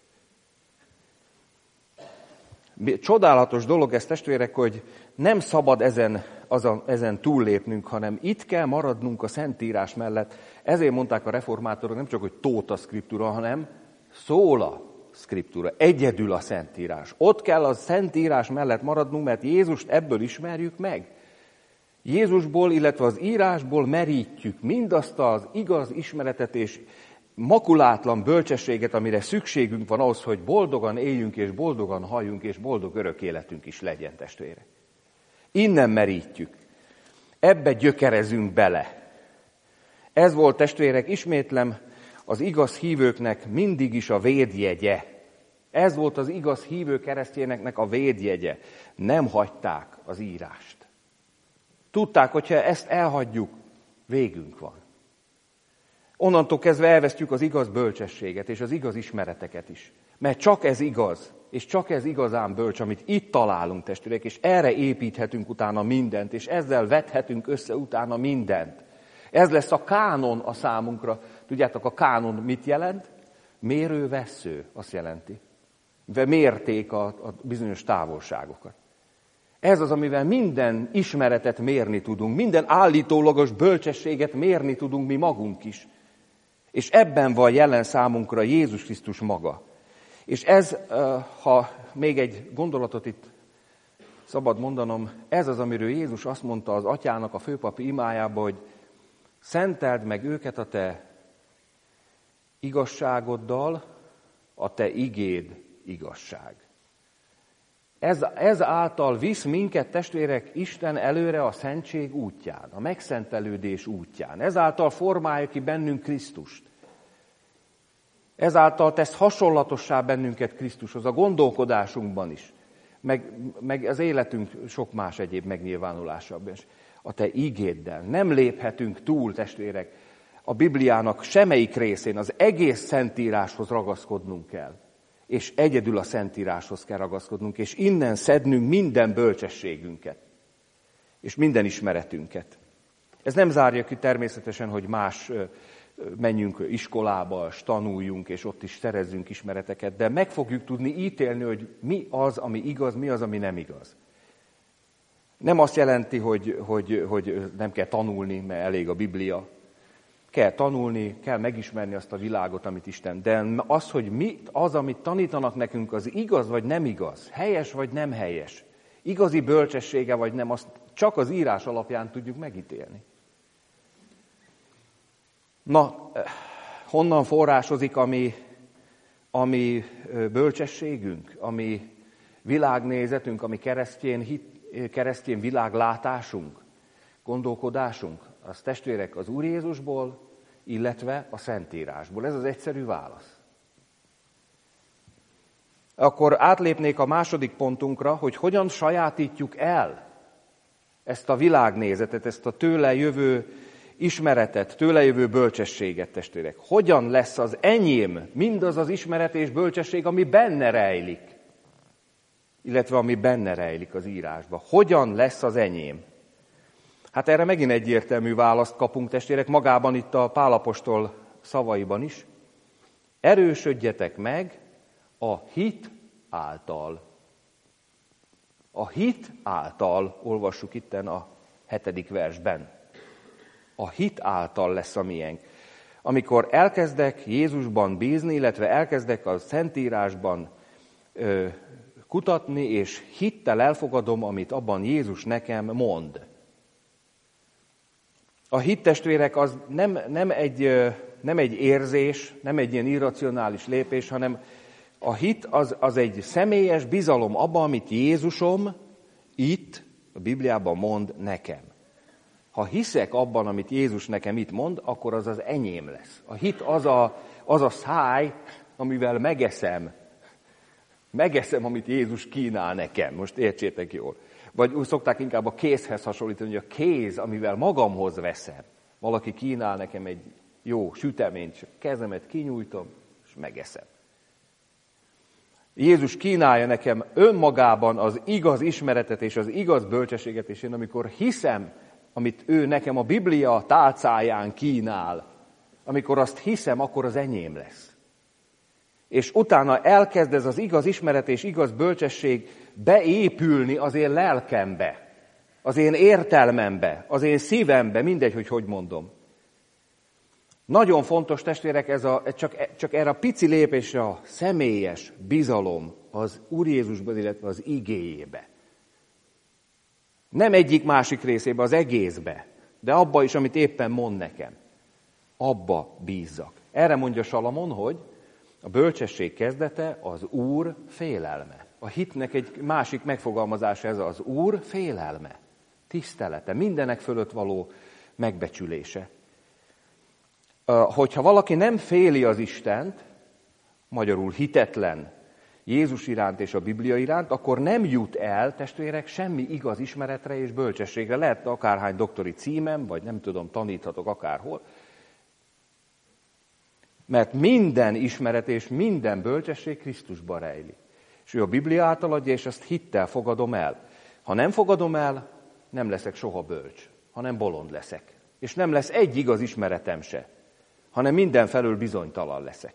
Csodálatos dolog ez, testvérek, hogy nem szabad ezen, azon, ezen túllépnünk, hanem itt kell maradnunk a Szentírás mellett. Ezért mondták a reformátorok nem csak, hogy tóta szkriptúra, hanem szóla szkriptúra, egyedül a Szentírás. Ott kell a Szentírás mellett maradnunk, mert Jézust ebből ismerjük meg. Jézusból, illetve az írásból merítjük mindazt az igaz ismeretet és makulátlan bölcsességet, amire szükségünk van ahhoz, hogy boldogan éljünk, és boldogan halljunk, és boldog örök életünk is legyen, testvérek. Innen merítjük. Ebbe gyökerezünk bele. Ez volt, testvérek, ismétlem, az igaz hívőknek mindig is a védjegye. Ez volt az igaz hívő keresztényeknek a védjegye. Nem hagyták az írást. Tudták, hogyha ezt elhagyjuk, végünk van. Onnantól kezdve elvesztjük az igaz bölcsességet és az igaz ismereteket is. Mert csak ez igaz, és csak ez igazán bölcs, amit itt találunk, testvérek, és erre építhetünk utána mindent, és ezzel vethetünk össze utána mindent. Ez lesz a kánon a számunkra. Tudjátok, a kánon mit jelent? Mérő-vessző, azt jelenti. Mivel mérték a, a bizonyos távolságokat. Ez az, amivel minden ismeretet mérni tudunk, minden állítólagos bölcsességet mérni tudunk mi magunk is. És ebben van jelen számunkra Jézus Krisztus maga. És ez, ha még egy gondolatot itt szabad mondanom, ez az, amiről Jézus azt mondta az atyának a főpapi imájában, hogy szenteld meg őket a te igazságoddal, a te igéd igazság. Ez, ez által visz minket, testvérek, Isten előre a szentség útján, a megszentelődés útján. Ezáltal formálja ki bennünk Krisztust. Ezáltal tesz hasonlatossá bennünket Krisztushoz, a gondolkodásunkban is, meg, meg az életünk sok más egyéb megnyilvánulásában is. A te ígéddel nem léphetünk túl, testvérek, a Bibliának semmelyik részén, az egész Szentíráshoz ragaszkodnunk kell. És egyedül a Szentíráshoz kell ragaszkodnunk, és innen szednünk minden bölcsességünket, és minden ismeretünket. Ez nem zárja ki természetesen, hogy más menjünk iskolába, és tanuljunk, és ott is szerezzünk ismereteket, de meg fogjuk tudni ítélni, hogy mi az, ami igaz, mi az, ami nem igaz. Nem azt jelenti, hogy, hogy, hogy nem kell tanulni, mert elég a Biblia. Kell tanulni, kell megismerni azt a világot, amit Isten. De az, hogy mi az, amit tanítanak nekünk, az igaz vagy nem igaz, helyes vagy nem helyes, igazi bölcsessége vagy nem, azt csak az írás alapján tudjuk megítélni. Na, honnan forrásozik a mi, a mi bölcsességünk, a mi világnézetünk, a mi keresztény, hit, keresztény világlátásunk, gondolkodásunk? Az testvérek az Úr Jézusból, illetve a Szentírásból. Ez az egyszerű válasz. Akkor átlépnék a második pontunkra, hogy hogyan sajátítjuk el ezt a világnézetet, ezt a tőle jövő ismeretet, tőle jövő bölcsességet, testvérek. Hogyan lesz az enyém mindaz az ismeret és bölcsesség, ami benne rejlik, illetve ami benne rejlik az írásban. Hogyan lesz az enyém? Hát erre megint egyértelmű választ kapunk, testvérek, magában itt a Pál apostol szavaiban is. Erősödjetek meg a hit által. A hit által, olvassuk itten a hetedik versben. A hit által lesz a miénk. Amikor elkezdek Jézusban bízni, illetve elkezdek a Szentírásban ö, kutatni, és hittel elfogadom, amit abban Jézus nekem mond. A hit, testvérek, az nem, nem, egy, nem egy érzés, nem egy ilyen irracionális lépés, hanem a hit az, az egy személyes bizalom abban, amit Jézusom itt a Bibliában mond nekem. Ha hiszek abban, amit Jézus nekem itt mond, akkor az az enyém lesz. A hit az a, az a száj, amivel megeszem. Megeszem, amit Jézus kínál nekem. Most értsétek jól. Vagy úgy szokták inkább a kézhez hasonlítani, hogy a kéz, amivel magamhoz veszem. Valaki kínál nekem egy jó süteményt, és a kezemet kinyújtom, és megeszem. Jézus kínálja nekem önmagában az igaz ismeretet és az igaz bölcsességet, és én amikor hiszem, amit ő nekem a Biblia tálcáján kínál, amikor azt hiszem, akkor az enyém lesz. És utána elkezd ez az igaz ismeret és igaz bölcsesség beépülni az én lelkembe, az én értelmembe, az én szívembe, mindegy, hogy hogy mondom. Nagyon fontos, testvérek, ez a, csak, csak erre a pici lépésre a személyes bizalom az Úr Jézusban, illetve az igéjébe. Nem egyik másik részébe, az egészbe, de abba is, amit éppen mond nekem. Abba bízzak. Erre mondja Salamon, hogy a bölcsesség kezdete az Úr félelme. A hitnek egy másik megfogalmazása ez az Úr félelme, tisztelete, mindenek fölött való megbecsülése. Hogyha valaki nem féli az Istent, magyarul hitetlen Jézus iránt és a Biblia iránt, akkor nem jut el, testvérek, semmi igaz ismeretre és bölcsességre. Lehet akárhány doktori címem, vagy nem tudom, taníthatok akárhol. Mert minden ismeret és minden bölcsesség Krisztusban rejlik. És ő a Biblia által adja, és ezt hittel fogadom el. Ha nem fogadom el, nem leszek soha bölcs, hanem bolond leszek. És nem lesz egy igaz ismeretem se, hanem mindenfelől bizonytalan leszek.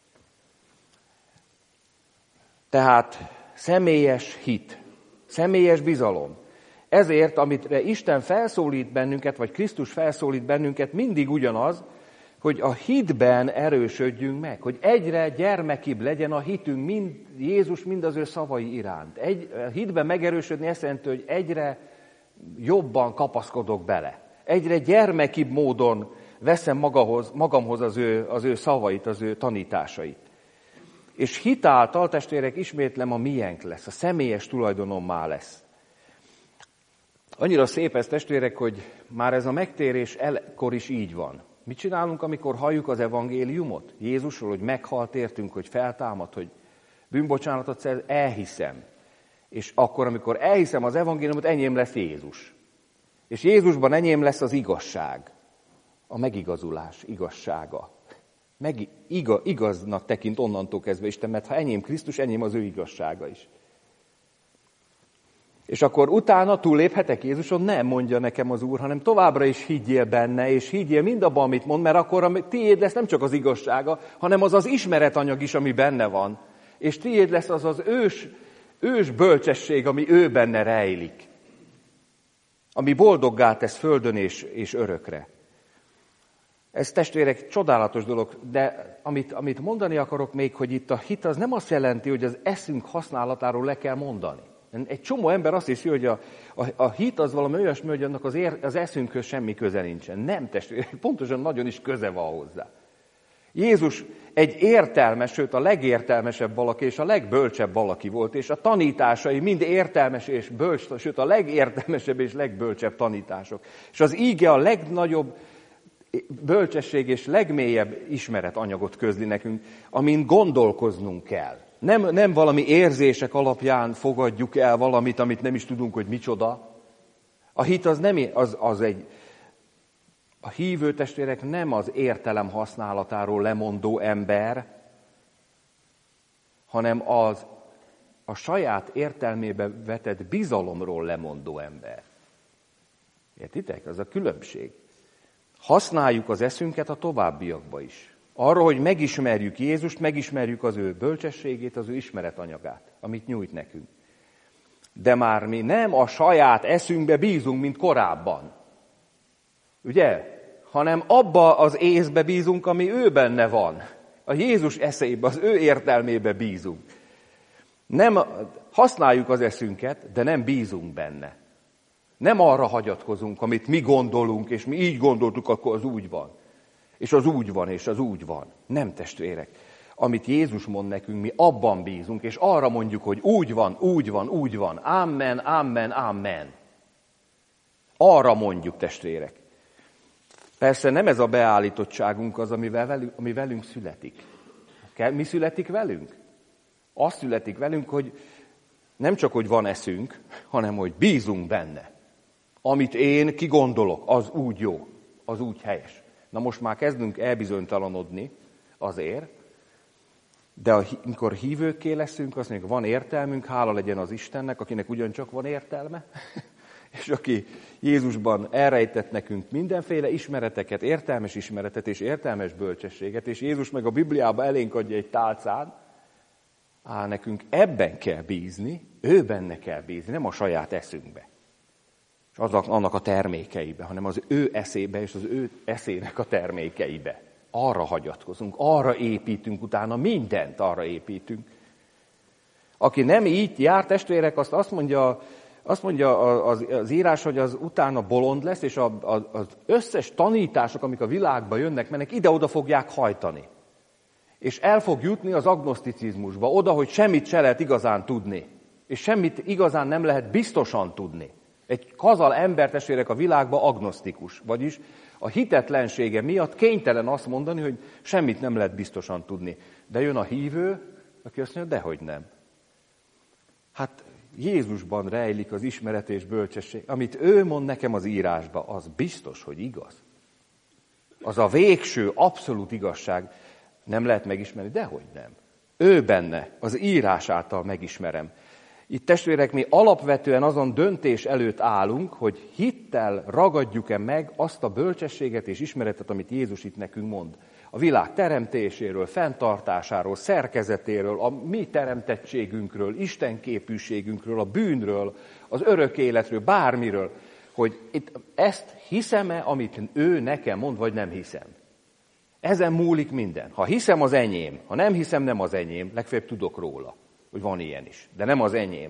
Tehát személyes hit, személyes bizalom. Ezért, amit Isten felszólít bennünket, vagy Krisztus felszólít bennünket, mindig ugyanaz, hogy a hitben erősödjünk meg, hogy egyre gyermekibb legyen a hitünk mind Jézus, mind az ő szavai iránt. Egy, a hitben megerősödni azt jelenti, hogy egyre jobban kapaszkodok bele. Egyre gyermekibb módon veszem magahoz, magamhoz az ő, az ő szavait, az ő tanításait. És hitáltal, testvérek, ismétlem, a miénk lesz, a személyes tulajdonommá lesz. Annyira szép ez, testvérek, hogy már ez a megtérés elkor is így van. Mit csinálunk, amikor halljuk az evangéliumot? Jézusról, hogy meghalt értünk, hogy feltámad, hogy bűnbocsánatot szerez, elhiszem. És akkor, amikor elhiszem az evangéliumot, enyém lesz Jézus. És Jézusban enyém lesz az igazság, a megigazulás igazsága. Meg, igaz, igaznak tekint onnantól kezdve Isten, mert ha enyém Krisztus, enyém az ő igazsága is. És akkor utána túlléphetek Jézuson? Nem, mondja nekem az Úr, hanem továbbra is higgyél benne, és higgyél mindabban, amit mond, mert akkor a tiéd lesz nem csak az igazsága, hanem az az ismeretanyag is, ami benne van. És tiéd lesz az az ős, ős bölcsesség, ami ő benne rejlik. ami boldoggá tesz földön és, és örökre. Ez, testvérek, csodálatos dolog, de amit, amit mondani akarok még, hogy itt a hit az nem azt jelenti, hogy az eszünk használatáról le kell mondani. Egy csomó ember azt hiszi, hogy a, a, a hit az valami olyasmi, hogy annak az, ér, az eszünkhöz semmi köze nincsen. Nem, testvérek, pontosan nagyon is köze van hozzá. Jézus egy értelmes, sőt a legértelmesebb valaki, és a legbölcsebb valaki volt, és a tanításai mind értelmes és bölcs, sőt a legértelmesebb és legbölcsebb tanítások. És az íge a legnagyobb bölcsesség és legmélyebb ismeretanyagot közli nekünk, amin gondolkoznunk kell. Nem, nem valami érzések alapján fogadjuk el valamit, amit nem is tudunk, hogy micsoda. A hit az nem az, az egy... A hívő testvérek nem az értelem használatáról lemondó ember, hanem az a saját értelmébe vetett bizalomról lemondó ember. Értitek? Az a különbség. Használjuk az eszünket a továbbiakba is. Arra, hogy megismerjük Jézust, megismerjük az ő bölcsességét, az ő ismeretanyagát, amit nyújt nekünk. De már mi nem a saját eszünkbe bízunk, mint korábban. Ugye? Hanem abba az észbe bízunk, ami ő benne van. A Jézus eszébe, az ő értelmébe bízunk. Nem használjuk az eszünket, de nem bízunk benne. Nem arra hagyatkozunk, amit mi gondolunk, és mi így gondoltuk, akkor az úgy van. És az úgy van, és az úgy van. Nem, testvérek. Amit Jézus mond nekünk, mi abban bízunk, és arra mondjuk, hogy úgy van, úgy van, úgy van. Amen, amen, amen. Arra mondjuk, testvérek. Persze nem ez a beállítottságunk az, ami velünk, ami velünk születik. Mi születik velünk? Azt születik velünk, hogy nem csak, hogy van eszünk, hanem, hogy bízunk benne. Amit én kigondolok, az úgy jó, az úgy helyes. Na most már kezdünk elbizonytalanodni azért, de amikor hívőkké leszünk, azt mondjuk, van értelmünk, hála legyen az Istennek, akinek ugyancsak van értelme, és aki Jézusban elrejtett nekünk mindenféle ismereteket, értelmes ismeretet és értelmes bölcsességet, és Jézus meg a Bibliába elénk adja egy tálcán, á, nekünk ebben kell bízni, ő benne kell bízni, nem a saját eszünkbe. És az, annak a termékeibe, hanem az ő eszébe és az ő eszének a termékeibe. Arra hagyatkozunk, arra építünk utána, mindent arra építünk. Aki nem így jár, testvérek, azt azt mondja, azt mondja az, az írás, hogy az utána bolond lesz, és a, a, az összes tanítások, amik a világba jönnek, mennek, ide-oda fogják hajtani. És el fog jutni az agnoszticizmusba, oda, hogy semmit se lehet igazán tudni. És semmit igazán nem lehet biztosan tudni. Egy kazal embertestvérek a világban agnosztikus, vagyis a hitetlensége miatt kénytelen azt mondani, hogy semmit nem lehet biztosan tudni. De jön a hívő, aki azt mondja, dehogy nem. Hát Jézusban rejlik az ismeret és bölcsesség. Amit ő mond nekem az írásba, az biztos, hogy igaz. Az a végső, abszolút igazság. Nem lehet megismerni, dehogy nem. Ő benne, az írás által megismerem. Itt testvérek, mi alapvetően azon döntés előtt állunk, hogy hittel ragadjuk-e meg azt a bölcsességet és ismeretet, amit Jézus itt nekünk mond. A világ teremtéséről, fenntartásáról, szerkezetéről, a mi teremtettségünkről, Isten képűségünkről, a bűnről, az örök életről, bármiről, hogy itt ezt hiszem-e, amit ő nekem mond, vagy nem hiszem. Ezen múlik minden. Ha hiszem, az enyém. Ha nem hiszem, nem az enyém. Legfeljebb tudok róla, hogy van ilyen is. De nem az enyém.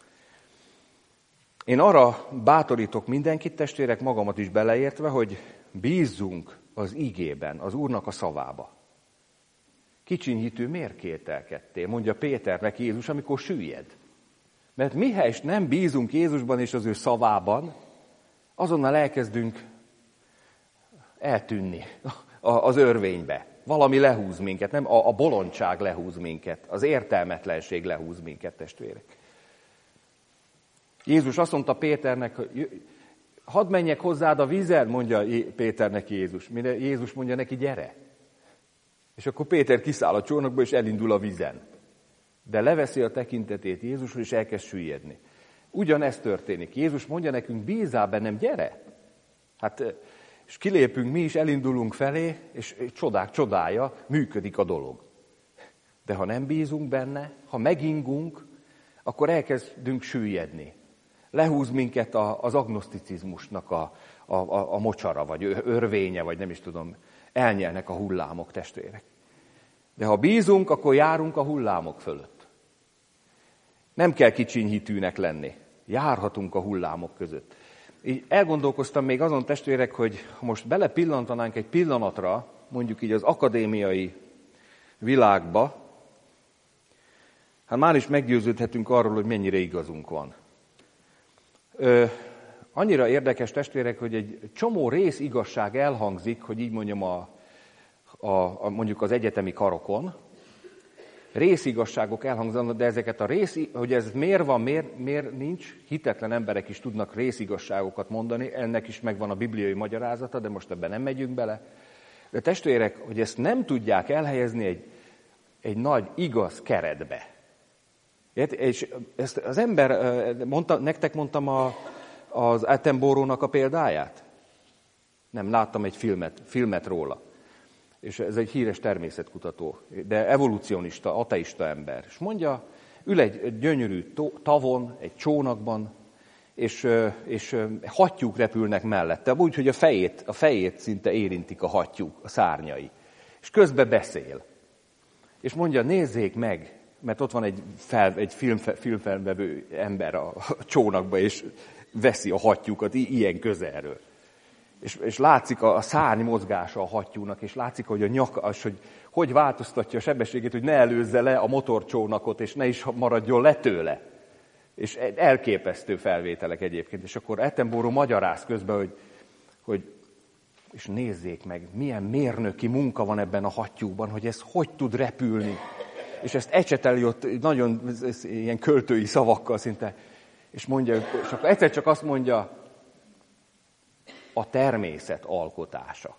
Én arra bátorítok mindenkit, testvérek, magamat is beleértve, hogy bízzunk az igében, az Úrnak a szavába. Kicsiny hitű, miért kételkedtél? Mondja Péternek Jézus, amikor süllyed. Mert mihelyest nem bízunk Jézusban és az ő szavában, azonnal elkezdünk eltűnni az örvénybe. Valami lehúz minket, nem? A, a bolondság lehúz minket, az értelmetlenség lehúz minket, testvérek. Jézus azt mondta Péternek, hogy hadd menjek hozzád a vízen, mondja Péternek Jézus. Mire Jézus mondja neki, gyere. És akkor Péter kiszáll a csónakba, és elindul a vízen. De leveszi a tekintetét Jézusról, és elkezd süllyedni. Ugyanezt történik. Jézus mondja nekünk, bízzál bennem, gyere. Hát, és kilépünk mi is, elindulunk felé, és csodák csodája, működik a dolog. De ha nem bízunk benne, ha megingunk, akkor elkezdünk süllyedni. Lehúz minket az agnoszticizmusnak a, a, a, a mocsara, vagy örvénye, vagy nem is tudom, elnyelnek a hullámok, testvérek. De ha bízunk, akkor járunk a hullámok fölött. Nem kell kicsinyhitűnek lenni. Járhatunk a hullámok között. Így elgondolkoztam még azon, testvérek, hogy ha most belepillantanánk egy pillanatra, mondjuk így az akadémiai világba, hát már is meggyőződhetünk arról, hogy mennyire igazunk van. Ö, annyira érdekes, testvérek, hogy egy csomó részigazság elhangzik, hogy így mondjam, a, a, a, mondjuk az egyetemi karokon. Részigazságok elhangzanak, de ezeket a rész, hogy ez miért van, miért, miért nincs, hitetlen emberek is tudnak részigazságokat mondani, ennek is megvan a bibliai magyarázata, de most ebben nem megyünk bele. De testvérek, hogy ezt nem tudják elhelyezni egy, egy nagy igaz keretbe. És ezt az ember, mondta, nektek mondtam a, az Attenborough-nak a példáját? Nem, láttam egy filmet, filmet róla. És ez egy híres természetkutató, de evolucionista, ateista ember. És mondja, ül egy gyönyörű tavon, egy csónakban, és, és hattyúk repülnek mellette, úgy, hogy a fejét, a fejét szinte érintik a hattyúk, a szárnyai. És közben beszél. És mondja, nézzék meg, mert ott van egy, fel, egy film, filmfelvevő ember a, a csónakba, és veszi a hattyúkat ilyen közelről. És, és látszik a, a szárny mozgása a hattyúnak, és látszik, hogy a nyakas, hogy hogy változtatja a sebességét, hogy ne előzze le a motorcsónakot, és ne is maradjon le tőle. És elképesztő felvételek egyébként. És akkor Attenborough magyaráz közben, hogy, hogy és nézzék meg, milyen mérnöki munka van ebben a hattyúban, hogy ez hogy tud repülni. És ezt ecseteli ott nagyon ilyen költői szavakkal szinte. És mondja, és akkor egyszer csak azt mondja, a természet alkotása.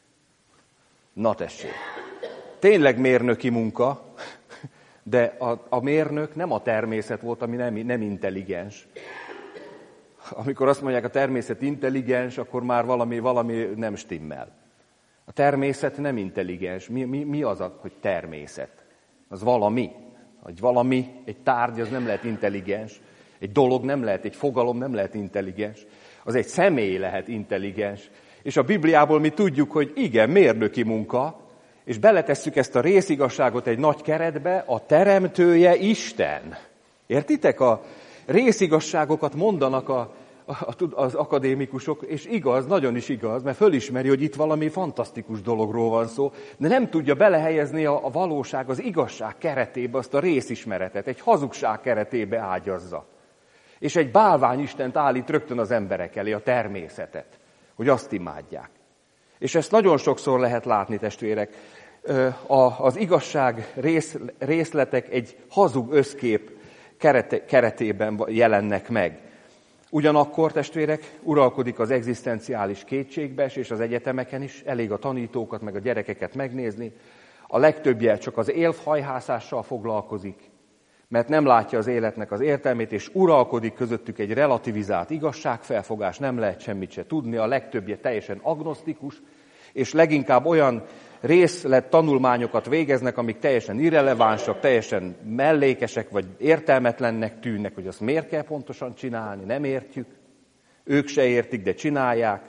Na tessék, tényleg mérnöki munka, de a, a mérnök nem a természet volt, ami nem, nem intelligens. Amikor azt mondják, a természet intelligens, akkor már valami, valami nem stimmel. A természet nem intelligens. Mi, mi, mi az, a, hogy természet? Az valami. Hogy valami, egy tárgy, az nem lehet intelligens. Egy dolog nem lehet, egy fogalom nem lehet intelligens. Az egy személy lehet intelligens. És a Bibliából mi tudjuk, hogy igen, mérnöki munka, és beletesszük ezt a részigazságot egy nagy keretbe, a teremtője Isten. Értitek? A részigazságokat mondanak a, a, az akadémikusok, és igaz, nagyon is igaz, mert fölismeri, hogy itt valami fantasztikus dologról van szó, de nem tudja belehelyezni a, a valóság, az igazság keretébe azt a részismeretet, egy hazugság keretébe ágyazza. És egy bálványistent állít rögtön az emberek elé, a természetet, hogy azt imádják. És ezt nagyon sokszor lehet látni, testvérek. Az igazság rész, részletek egy hazug összkép kerete, keretében jelennek meg. Ugyanakkor, testvérek, uralkodik az egzisztenciális kétségbeesés az egyetemeken is, elég a tanítókat meg a gyerekeket megnézni. A legtöbbje csak az élfhajhászással foglalkozik, mert nem látja az életnek az értelmét, és uralkodik közöttük egy relativizált igazságfelfogás, nem lehet semmit se tudni, a legtöbbje teljesen agnosztikus, és leginkább olyan részlet tanulmányokat végeznek, amik teljesen irrelevánsak, teljesen mellékesek, vagy értelmetlennek tűnnek, hogy azt miért kell pontosan csinálni, nem értjük. Ők se értik, de csinálják.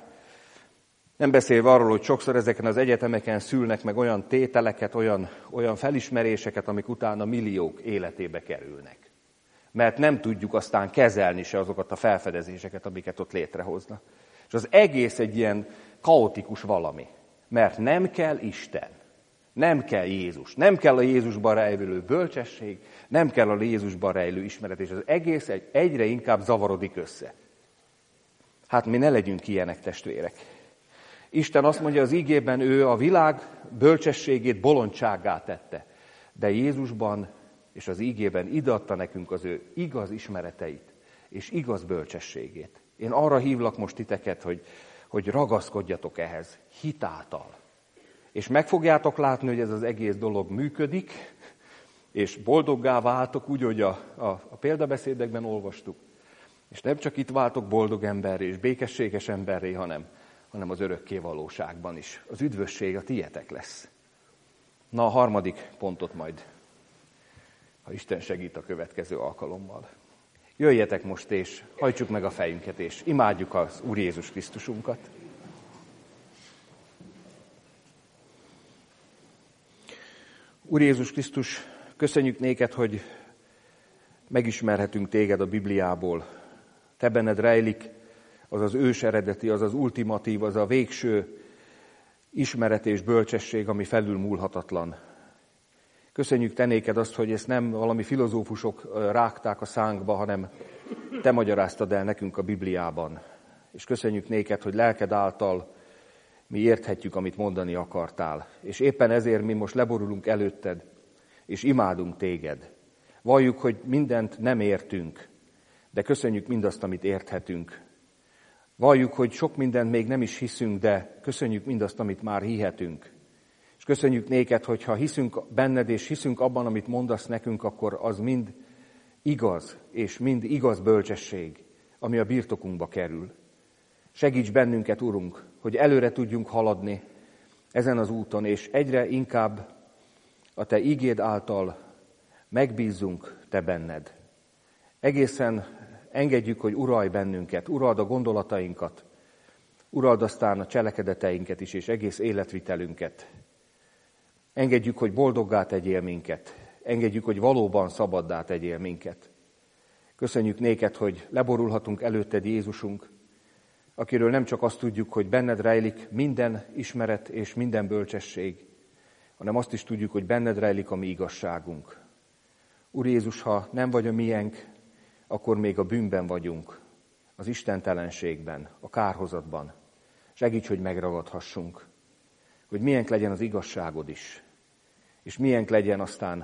Nem beszélve arról, hogy sokszor ezeken az egyetemeken szülnek meg olyan tételeket, olyan, olyan felismeréseket, amik utána milliók életébe kerülnek. Mert nem tudjuk aztán kezelni se azokat a felfedezéseket, amiket ott létrehoznak. És az egész egy ilyen kaotikus valami. Mert nem kell Isten, nem kell Jézus, nem kell a Jézusban rejlő bölcsesség, nem kell a Jézusban rejlő ismeret, és az egész egy, egyre inkább zavarodik össze. Hát mi ne legyünk ilyenek, testvérek. Isten azt mondja az ígében, ő a világ bölcsességét bolondsággá tette, de Jézusban és az ígében ideadta nekünk az ő igaz ismereteit és igaz bölcsességét. Én arra hívlak most titeket, hogy, hogy ragaszkodjatok ehhez hitáltal. És meg fogjátok látni, hogy ez az egész dolog működik, és boldoggá váltok, úgy, hogy a, a, a példabeszédekben olvastuk. És nem csak itt váltok boldog emberré és békességes emberré, hanem, hanem az örökké valóságban is. Az üdvösség a tietek lesz. Na, a harmadik pontot majd, ha Isten segít, a következő alkalommal. Jöjjetek most, és hajtsuk meg a fejünket, és imádjuk az Úr Jézus Krisztusunkat. Úr Jézus Krisztus, köszönjük néked, hogy megismerhetünk téged a Bibliából. Te benned rejlik az az ős eredeti, az az ultimatív, az a végső ismeret és bölcsesség, ami felülmúlhatatlan. Köszönjük te néked azt, hogy ezt nem valami filozófusok rágták a szánkba, hanem te magyaráztad el nekünk a Bibliában. És köszönjük néked, hogy lelked által mi érthetjük, amit mondani akartál. És éppen ezért mi most leborulunk előtted, és imádunk téged. Valljuk, hogy mindent nem értünk, de köszönjük mindazt, amit érthetünk. Valljuk, hogy sok mindent még nem is hiszünk, de köszönjük mindazt, amit már hihetünk. És köszönjük néked, hogy ha hiszünk benned, és hiszünk abban, amit mondasz nekünk, akkor az mind igaz, és mind igaz bölcsesség, ami a birtokunkba kerül. Segíts bennünket, Urunk, hogy előre tudjunk haladni ezen az úton, és egyre inkább a te ígéd által megbízzunk te benned. Egészen engedjük, hogy uralj bennünket, urald a gondolatainkat, urald aztán a cselekedeteinket is, és egész életvitelünket. Engedjük, hogy boldoggá tegyél minket, engedjük, hogy valóban szabaddá tegyél minket. Köszönjük néked, hogy leborulhatunk előtted, Jézusunk, akiről nem csak azt tudjuk, hogy benned rejlik minden ismeret és minden bölcsesség, hanem azt is tudjuk, hogy benned rejlik a mi igazságunk. Úr Jézus, ha nem vagy a miénk, akkor még a bűnben vagyunk, az istentelenségben, a kárhozatban. Segíts, hogy megragadhassunk, hogy miénk legyen az igazságod is, és miénk legyen aztán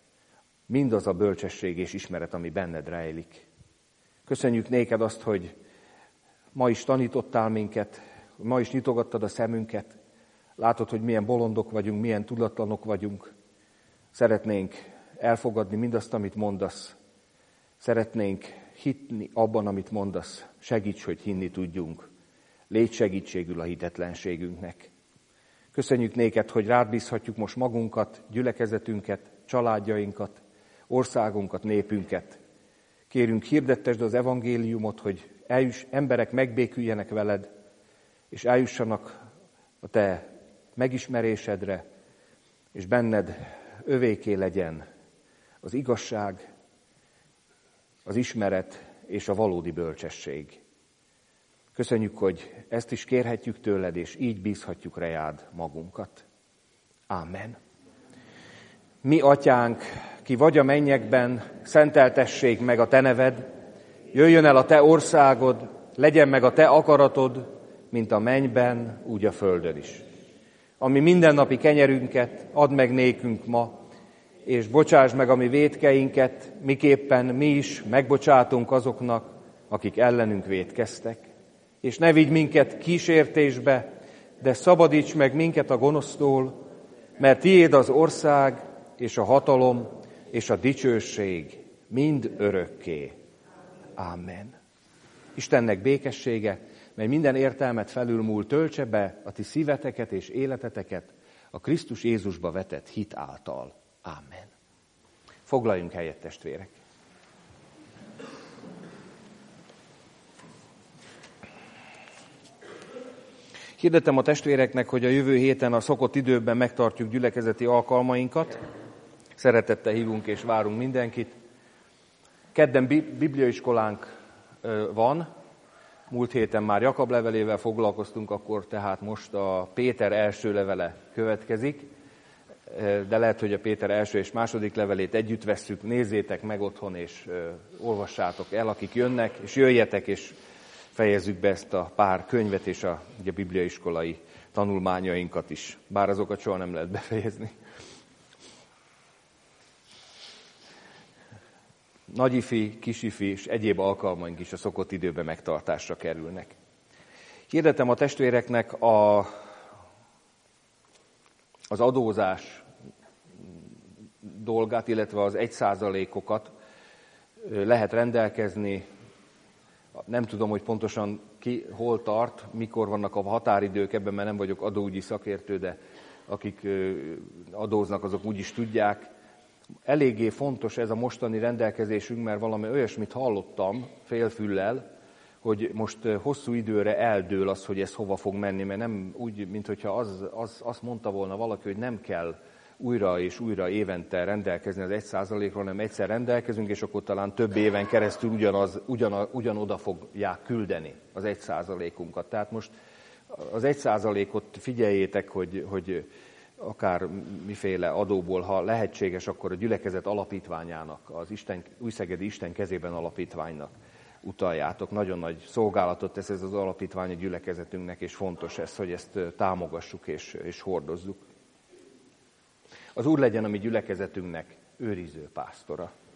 mindaz a bölcsesség és ismeret, ami benned rejlik. Köszönjük néked azt, hogy ma is tanítottál minket, ma is nyitogattad a szemünket, látod, hogy milyen bolondok vagyunk, milyen tudatlanok vagyunk. Szeretnénk elfogadni mindazt, amit mondasz. Szeretnénk hitni abban, amit mondasz. Segíts, hogy hinni tudjunk. Légy segítségül a hitetlenségünknek. Köszönjük néked, hogy rád bízhatjuk most magunkat, gyülekezetünket, családjainkat, országunkat, népünket. Kérünk, hirdettesd az evangéliumot, hogy eljuss, emberek megbéküljenek veled, és eljussanak a te megismerésedre, és benned övéké legyen az igazság, az ismeret és a valódi bölcsesség. Köszönjük, hogy ezt is kérhetjük tőled, és így bízhatjuk reád magunkat. Ámen. Mi, atyánk, ki vagy a mennyekben, szenteltessék meg a te neved, jöjjön el a te országod, legyen meg a te akaratod, mint a mennyben, úgy a földön is. Ami mindennapi kenyerünket add meg nékünk ma, és bocsáss meg a mi vétkeinket, miképpen mi is megbocsátunk azoknak, akik ellenünk vétkeztek. És ne vigy minket kísértésbe, de szabadíts meg minket a gonosztól, mert tiéd az ország, és a hatalom, és a dicsőség mind örökké. Ámen. Istennek békessége, mely minden értelmet felülmúl, töltse be a ti szíveteket és életeteket a Krisztus Jézusba vetett hit által. Ámen. Foglaljunk helyet, testvérek! Hirdettem a testvéreknek, hogy a jövő héten a szokott időben megtartjuk gyülekezeti alkalmainkat. Szeretettel hívunk és várunk mindenkit. Kedden bibliaiskolánk van. Múlt héten már Jakab levelével foglalkoztunk, akkor tehát most a Péter első levele következik. De lehet, hogy a Péter első és második levelét együtt vesszük. Nézzétek meg otthon, és olvassátok el, akik jönnek, és jöjjetek, és fejezzük be ezt a pár könyvet és a, a bibliaiskolai tanulmányainkat is, bár azokat soha nem lehet befejezni. Nagyifi, kisifi és egyéb alkalmaink is a szokott időben megtartásra kerülnek. Hirdetem a testvéreknek a, az adózás dolgát, illetve az egy százalékokat lehet rendelkezni. Nem tudom, hogy pontosan ki hol tart, mikor vannak a határidők ebben, mert nem vagyok adóügyi szakértő, de akik adóznak, azok úgyis tudják. eléggé fontos ez a mostani rendelkezésünk, mert valami olyasmit hallottam félfüllel, hogy most hosszú időre eldől az, hogy ez hova fog menni, mert nem úgy, mint hogyha az, az, azt mondta volna valaki, hogy nem kell újra és újra évente rendelkezni az egy százalékról, hanem egyszer rendelkezünk, és akkor talán több éven keresztül ugyanaz, ugyan, ugyanoda fogják küldeni az egy százalékunkat. Tehát most az egy százalékot figyeljétek, hogy, hogy akár miféle adóból, ha lehetséges, akkor a gyülekezet alapítványának, az Isten, Újszegedi Isten kezében alapítványnak utaljátok. Nagyon nagy szolgálatot tesz ez az alapítvány a gyülekezetünknek, és fontos ez, hogy ezt támogassuk és, és hordozzuk. Az Úr legyen a mi gyülekezetünknek őriző pásztora.